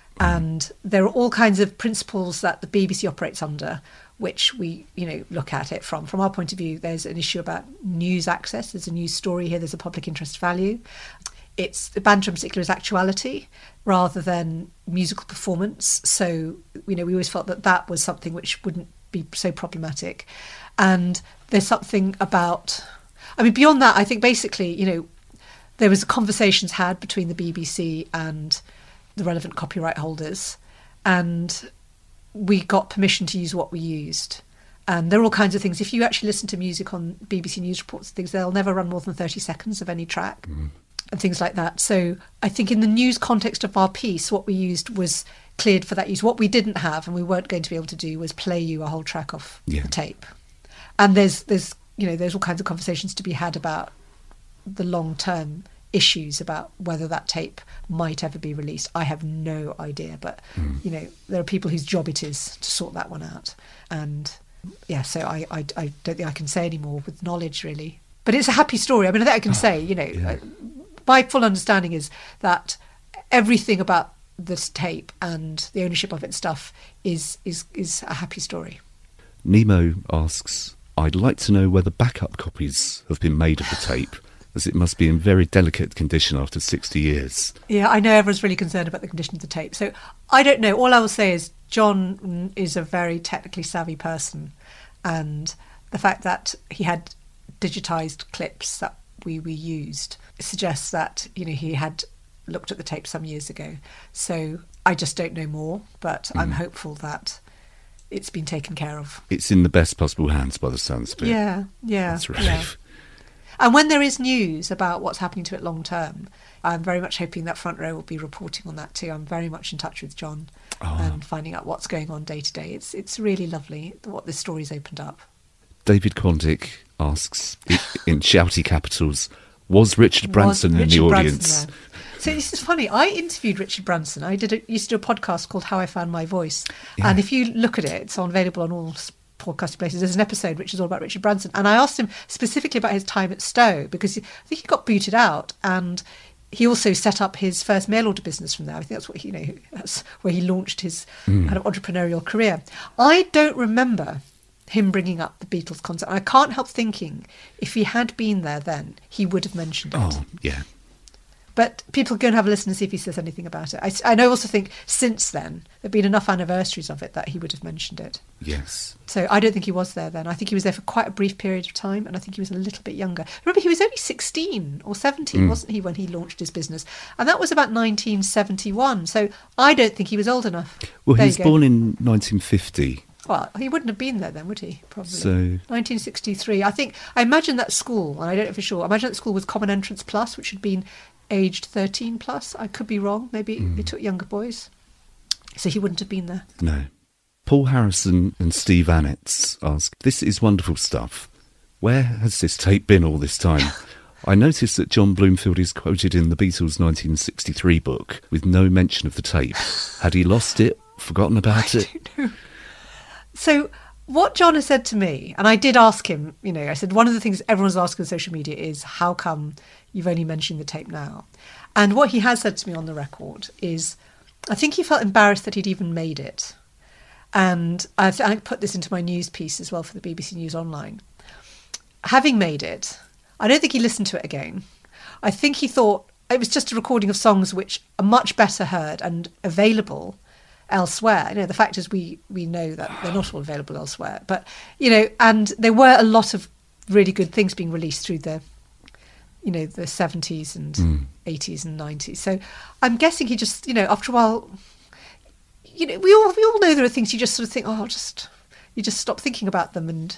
Speaker 2: And there are all kinds of principles that the B B C operates under, which we, you know, look at it from. From our point of view, there's an issue about news access. There's a news story here. There's a public interest value. It's the banter in particular is actuality rather than musical performance. So, you know, we always felt that that was something which wouldn't be so problematic. And there's something about, I mean, beyond that, I think basically, you know, there was conversations had between the B B C and the relevant copyright holders, and we got permission to use what we used. And there are all kinds of things. If you actually listen to music on B B C News reports and things, they'll never run more than thirty seconds of any track mm. and things like that. So I think in the news context of our piece, what we used was cleared for that use. What we didn't have and we weren't going to be able to do was play you a whole track off yeah. the tape. And there's, there's, you know, there's all kinds of conversations to be had about the long-term issues about whether that tape might ever be released. I have no idea, but mm. you know, there are people whose job it is to sort that one out. And yeah, so I, I, I don't think I can say any more with knowledge really. But it's a happy story. I mean, I think I can oh, say, you know, yeah. uh, my full understanding is that everything about this tape and the ownership of it and stuff is is is a happy story.
Speaker 1: Nemo asks, I'd like to know whether backup copies have been made of the tape, as it must be in very delicate condition after sixty years.
Speaker 2: Yeah, I know everyone's really concerned about the condition of the tape. So I don't know. All I will say is John is a very technically savvy person. And the fact that he had digitised clips that we, we used suggests that, you know, he had looked at the tape some years ago. So I just don't know more, but mm. I'm hopeful that it's been taken care of. It's
Speaker 1: in the best possible hands by the sounds of it.
Speaker 2: Yeah, yeah.
Speaker 1: That's relief.
Speaker 2: Yeah. And when there is news about what's happening to it long term, I'm very much hoping that Front Row will be reporting on that too. I'm very much in touch with John oh. and finding out what's going on day to day. It's it's really lovely what this story's opened up.
Speaker 1: David Kondik asks, in shouty capitals, was Richard Branson was Richard
Speaker 2: in the
Speaker 1: Branson audience?
Speaker 2: There? So this is funny. I interviewed Richard Branson. I did a, used to do a podcast called How I Found My Voice. Yeah. And if you look at it, it's available on all podcasting places. There's an episode which is all about Richard Branson, and I asked him specifically about his time at Stowe because I think he got booted out, and he also set up his first mail order business from there. I think that's what he, you know, that's where he launched his mm. kind of entrepreneurial career. I don't remember him bringing up the Beatles concert. I can't help thinking if he had been there then, he would have mentioned it.
Speaker 1: Oh, yeah.
Speaker 2: But people go and have a listen and see if he says anything about it. I, I know also think since then, there have been enough anniversaries of it that he would have mentioned it.
Speaker 1: Yes.
Speaker 2: So I don't think he was there then. I think he was there for quite a brief period of time, and I think he was a little bit younger. Remember, he was only sixteen or seventeen, mm. wasn't he, when he launched his business? And that was about nineteen seventy-one. So I don't think he was old enough.
Speaker 1: Well,
Speaker 2: there
Speaker 1: he was born in nineteen fifty,
Speaker 2: Well, he wouldn't have been there then, would he? Probably.
Speaker 1: So
Speaker 2: nineteen sixty-three. I think, I imagine that school, and I don't know for sure, I imagine that school was Common Entrance Plus, which had been aged thirteen plus. I could be wrong. Maybe mm. they took younger boys. So he wouldn't have been there.
Speaker 1: No. Paul Harrison and Steve Annetts ask, this is wonderful stuff. Where has this tape been all this time? I noticed that John Bloomfield is quoted in the Beatles' nineteen sixty-three book with no mention of the tape. Had he lost it, forgotten about
Speaker 2: I
Speaker 1: it?
Speaker 2: Don't know. So what John has said to me, and I did ask him, you know, I said, one of the things everyone's asking on social media is, how come you've only mentioned the tape now? And what he has said to me on the record is, I think he felt embarrassed that he'd even made it. And I, I put this into my news piece as well for the B B C News Online. Having made it, I don't think he listened to it again. I think he thought it was just a recording of songs which are much better heard and available elsewhere. You know, the fact is we we know that they're not all available elsewhere. But, you know, and there were a lot of really good things being released through the, you know, the seventies and mm. eighties and nineties. So I'm guessing he just, you know, after a while, you know, we all we all know there are things you just sort of think, oh, just you just stop thinking about them. And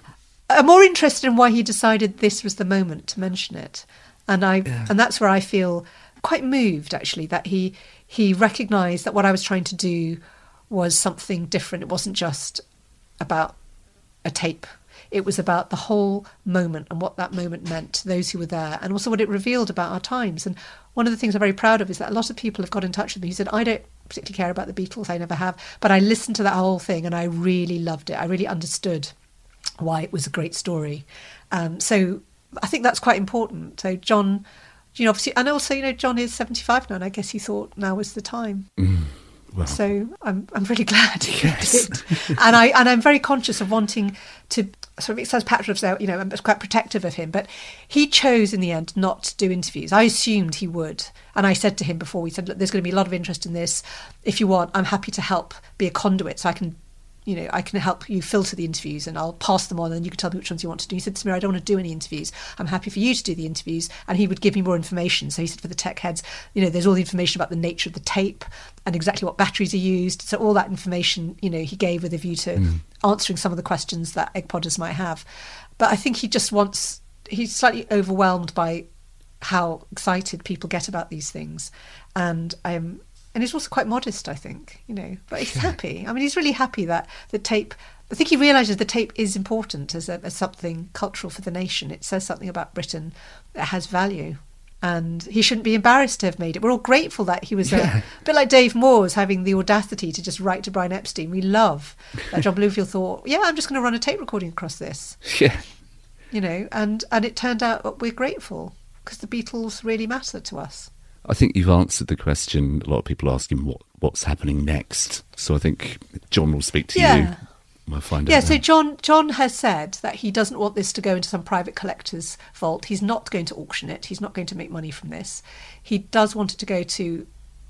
Speaker 2: I'm more interested in why he decided this was the moment to mention it. And I yeah. and that's where I feel quite moved, actually, that he he recognised that what I was trying to do was something different. It wasn't just about a tape. It was about the whole moment and what that moment meant to those who were there, and also what it revealed about our times. And one of the things I'm very proud of is that a lot of people have got in touch with me who said, I don't particularly care about the Beatles, I never have, but I listened to that whole thing and I really loved it. I really understood why it was a great story. Um, so I think that's quite important. So John, you know, obviously, and also, you know, John is seventy-five now, and I guess he thought now was the time.
Speaker 1: Mm, well.
Speaker 2: So I'm I'm really glad he
Speaker 1: yes.
Speaker 2: did. And I and I'm very conscious of wanting to sort of, it sounds patronising, so, you know, I'm quite protective of him, but he chose in the end not to do interviews. I assumed he would. And I said to him before, we said, look, there's going to be a lot of interest in this. If you want, I'm happy to help be a conduit so I can, you know, I can help you filter the interviews and I'll pass them on and you can tell me which ones you want to do. He said to me, I don't want to do any interviews. I'm happy for you to do the interviews. And he would give me more information. So he said for the tech heads, you know, there's all the information about the nature of the tape and exactly what batteries are used. So all that information, you know, he gave with a view to mm. answering some of the questions that egg podders might have. But I think he just wants, he's slightly overwhelmed by how excited people get about these things. And I'm, And he's also quite modest, I think, you know, but he's happy. I mean, he's really happy that the tape, I think he realises the tape is important as, a, as something cultural for the nation. It says something about Britain that has value. And he shouldn't be embarrassed to have made it. We're all grateful that he was yeah. a, a bit like Dave Moores having the audacity to just write to Brian Epstein. We love that John Bloomfield thought, yeah, I'm just going to run a tape recording across this.
Speaker 1: Yeah.
Speaker 2: You know, and, and it turned out we're grateful because the Beatles really matter to us.
Speaker 1: I think you've answered the question. A lot of people ask him what, what's happening next. So I think John will speak to
Speaker 2: yeah.
Speaker 1: you. We'll find
Speaker 2: yeah,
Speaker 1: out.
Speaker 2: Yeah, so John John has said that he doesn't want this to go into some private collector's vault. He's not going to auction it. He's not going to make money from this. He does want it to go to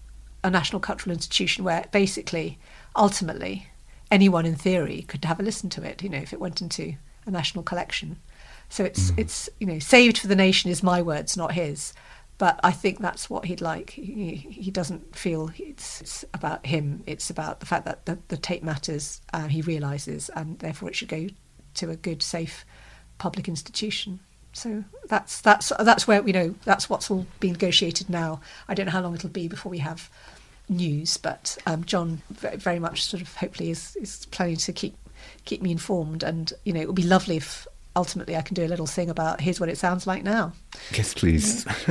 Speaker 2: a national cultural institution where basically, ultimately, anyone in theory could have a listen to it, you know, if it went into a national collection. So it's mm. it's you know, saved for the nation is my words, not his. But I think that's what he'd like. He, he doesn't feel it's, it's about him. It's about the fact that the, the tape matters, uh, he realises, and therefore it should go to a good, safe public institution. So that's that's that's where, you know, that's what's all being negotiated now. I don't know how long it'll be before we have news, but um, John very much sort of hopefully is, is planning to keep keep me informed. And, you know, it would be lovely if ultimately I can do a little thing about here's what it sounds like now.
Speaker 1: Yes, please. Yeah.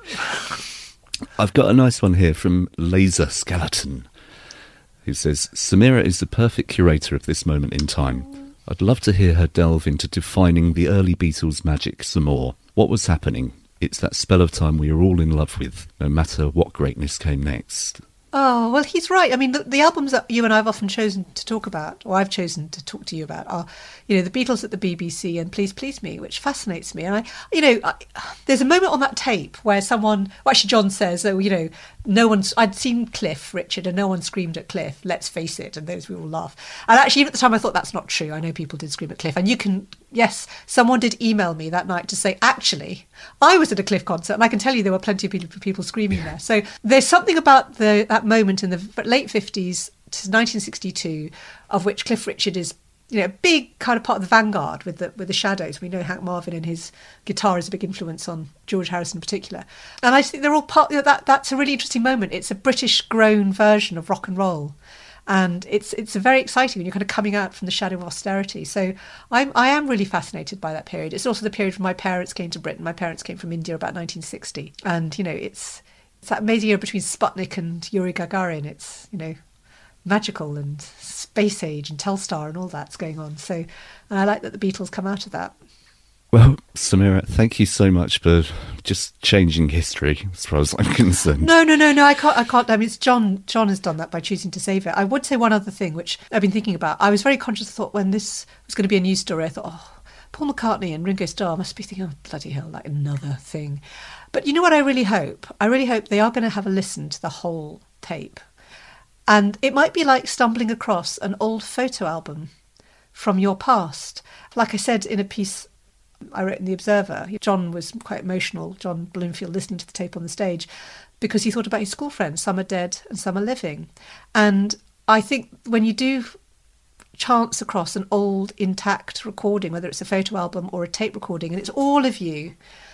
Speaker 1: I've got a nice one here from Laser Skeleton, who says, Samira is the perfect curator of this moment in time. I'd love to hear her delve into defining the early Beatles magic some more. What was happening? It's that spell of time we are all in love with, no matter what greatness came next.
Speaker 2: Oh, well, he's right. I mean, the, the albums that you and I have often chosen to talk about, or I've chosen to talk to you about, are, you know, the Beatles at the B B C and Please Please Me, which fascinates me. And I, you know, I, there's a moment on that tape where someone, well, actually John says, oh, you know, no one's, I'd seen Cliff Richard and no one screamed at Cliff, let's face it, and those we all laugh. And actually, even at the time, I thought that's not true. I know people did scream at Cliff. And you can, yes, someone did email me that night to say, actually, I was at a Cliff concert, and I can tell you there were plenty of people, people screaming there. So there's something about the that moment in the late fifties to nineteen sixty-two, of which Cliff Richard is, you know, a big kind of part of the vanguard with the with the Shadows. We know Hank Marvin and his guitar is a big influence on George Harrison in particular. And I think they're all part, you know, that that's a really interesting moment. It's a British grown version of rock and roll. And it's it's very exciting when you're kind of coming out from the shadow of austerity. So I'm I am really fascinated by that period. It's also the period when my parents came to Britain. My parents came from India about nineteen sixty. And, you know, it's it's that amazing year between Sputnik and Yuri Gagarin. It's, you know, magical, and Space Age and Telstar and all that's going on. So and I like that the Beatles come out of that.
Speaker 1: Well, Samira, thank you so much for just changing history as far as I'm concerned.
Speaker 2: No, no, no, no, I can't, I can't. I mean, it's John, John has done that by choosing to save it. I would say one other thing, which I've been thinking about. I was very conscious, I thought, when this was going to be a news story, I thought, oh, Paul McCartney and Ringo Starr must be thinking, oh, bloody hell, like another thing. But you know what I really hope? I really hope they are going to have a listen to the whole tape. And it might be like stumbling across an old photo album from your past. Like I said in a piece I wrote in The Observer, John was quite emotional, John Bloomfield, listening to the tape on the stage, because he thought about his school friends. Some are dead and some are living. And I think when you do chance across an old, intact recording, whether it's a photo album or a tape recording, and it's all of you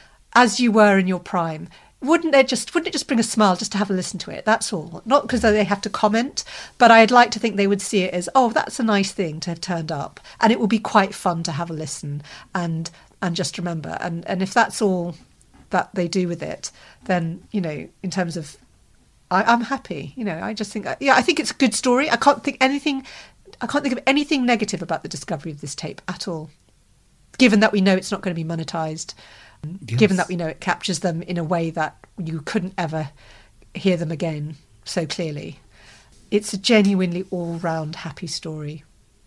Speaker 2: as you were in your prime, wouldn't it just wouldn't it just bring a smile just to have a listen to it? That's all. Not because they have to comment, but I'd like to think they would see it as, oh, that's a nice thing to have turned up, and it will be quite fun to have a listen and and just remember. And and if that's all that they do with it, then, you know, in terms of, I, I'm happy. You know, I just think, yeah, I think it's a good story. I can't think anything. I can't think of anything negative about the discovery of this tape at all, given that we know it's not going to be monetized. Yes. Given that we know it captures them in a way that you couldn't ever hear them again so clearly. It's a genuinely all-round happy story.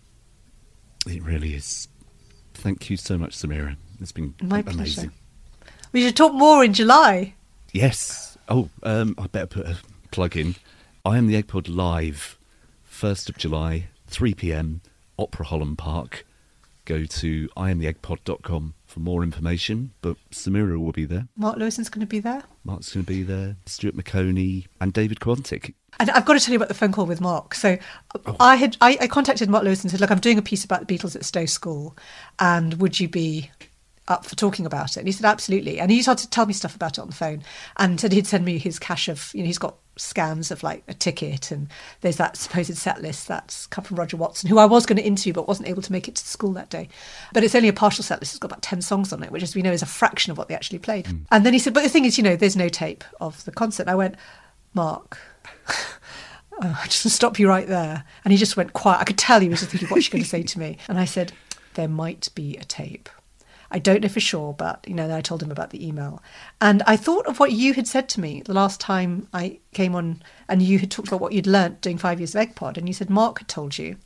Speaker 1: It really is. Thank you so much, Samira. It's been
Speaker 2: My
Speaker 1: amazing.
Speaker 2: Pleasure. We should talk more in July.
Speaker 1: Yes. Oh, um, I better put a plug in. I Am the Egg Pod live, first of July, three p.m, Opera Holland Park. Go to I am the egg pod dot com for more information, but Samira will be there.
Speaker 2: Mark Lewison's going to be there.
Speaker 1: Mark's going to be there, Stuart McConey and David Quantick.
Speaker 2: And I've got to tell you about the phone call with Mark. So oh. I had I, I contacted Mark Lewis and said, look, I'm doing a piece about the Beatles at Stowe School, and would you be up for talking about it? And he said, absolutely. And he started to tell me stuff about it on the phone, and said he'd send me his cache of, you know, he's got scans of like a ticket, and there's that supposed set list that's come from Roger Watson, who I was going to interview but wasn't able to make it to school that day. But it's only a partial set list. It's got about ten songs on it, which, as we know, is a fraction of what they actually played. Mm. And then he said, but the thing is, you know, there's no tape of the concert. And I went, Mark, oh, I just stop you right there. And he just went quiet. I could tell he was just thinking, what's she going to say to me? And I said, there might be a tape. I don't know for sure, but, you know, then I told him about the email. And I thought of what you had said to me the last time I came on, and you had talked about what you'd learnt doing five years of Egg Pod. And you said Mark had told you,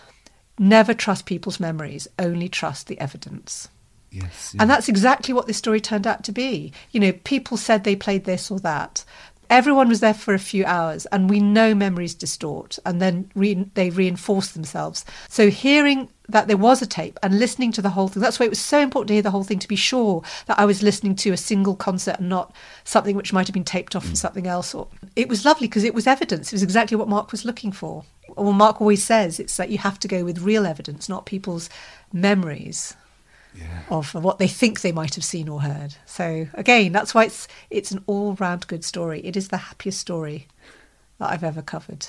Speaker 2: never trust people's memories, only trust the evidence.
Speaker 1: Yes, yes.
Speaker 2: And that's exactly what this story turned out to be. You know, people said they played this or that. Everyone was there for a few hours, and we know memories distort, and then re- they reinforce themselves. So hearing that there was a tape and listening to the whole thing, that's why it was so important to hear the whole thing, to be sure that I was listening to a single concert and not something which might have been taped off mm. from something else. Or it was lovely because it was evidence. It was exactly what Mark was looking for. Well, Mark always says it's that you have to go with real evidence, not people's memories. Yeah. Of what they think they might have seen or heard. So again, that's why it's it's an all-round good story. It is the happiest story that I've ever covered.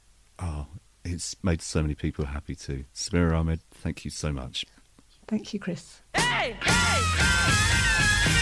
Speaker 1: Oh, it's made so many people happy too. Samira Ahmed, thank you so much.
Speaker 2: Thank you, Chris.
Speaker 3: Hey, hey, hey.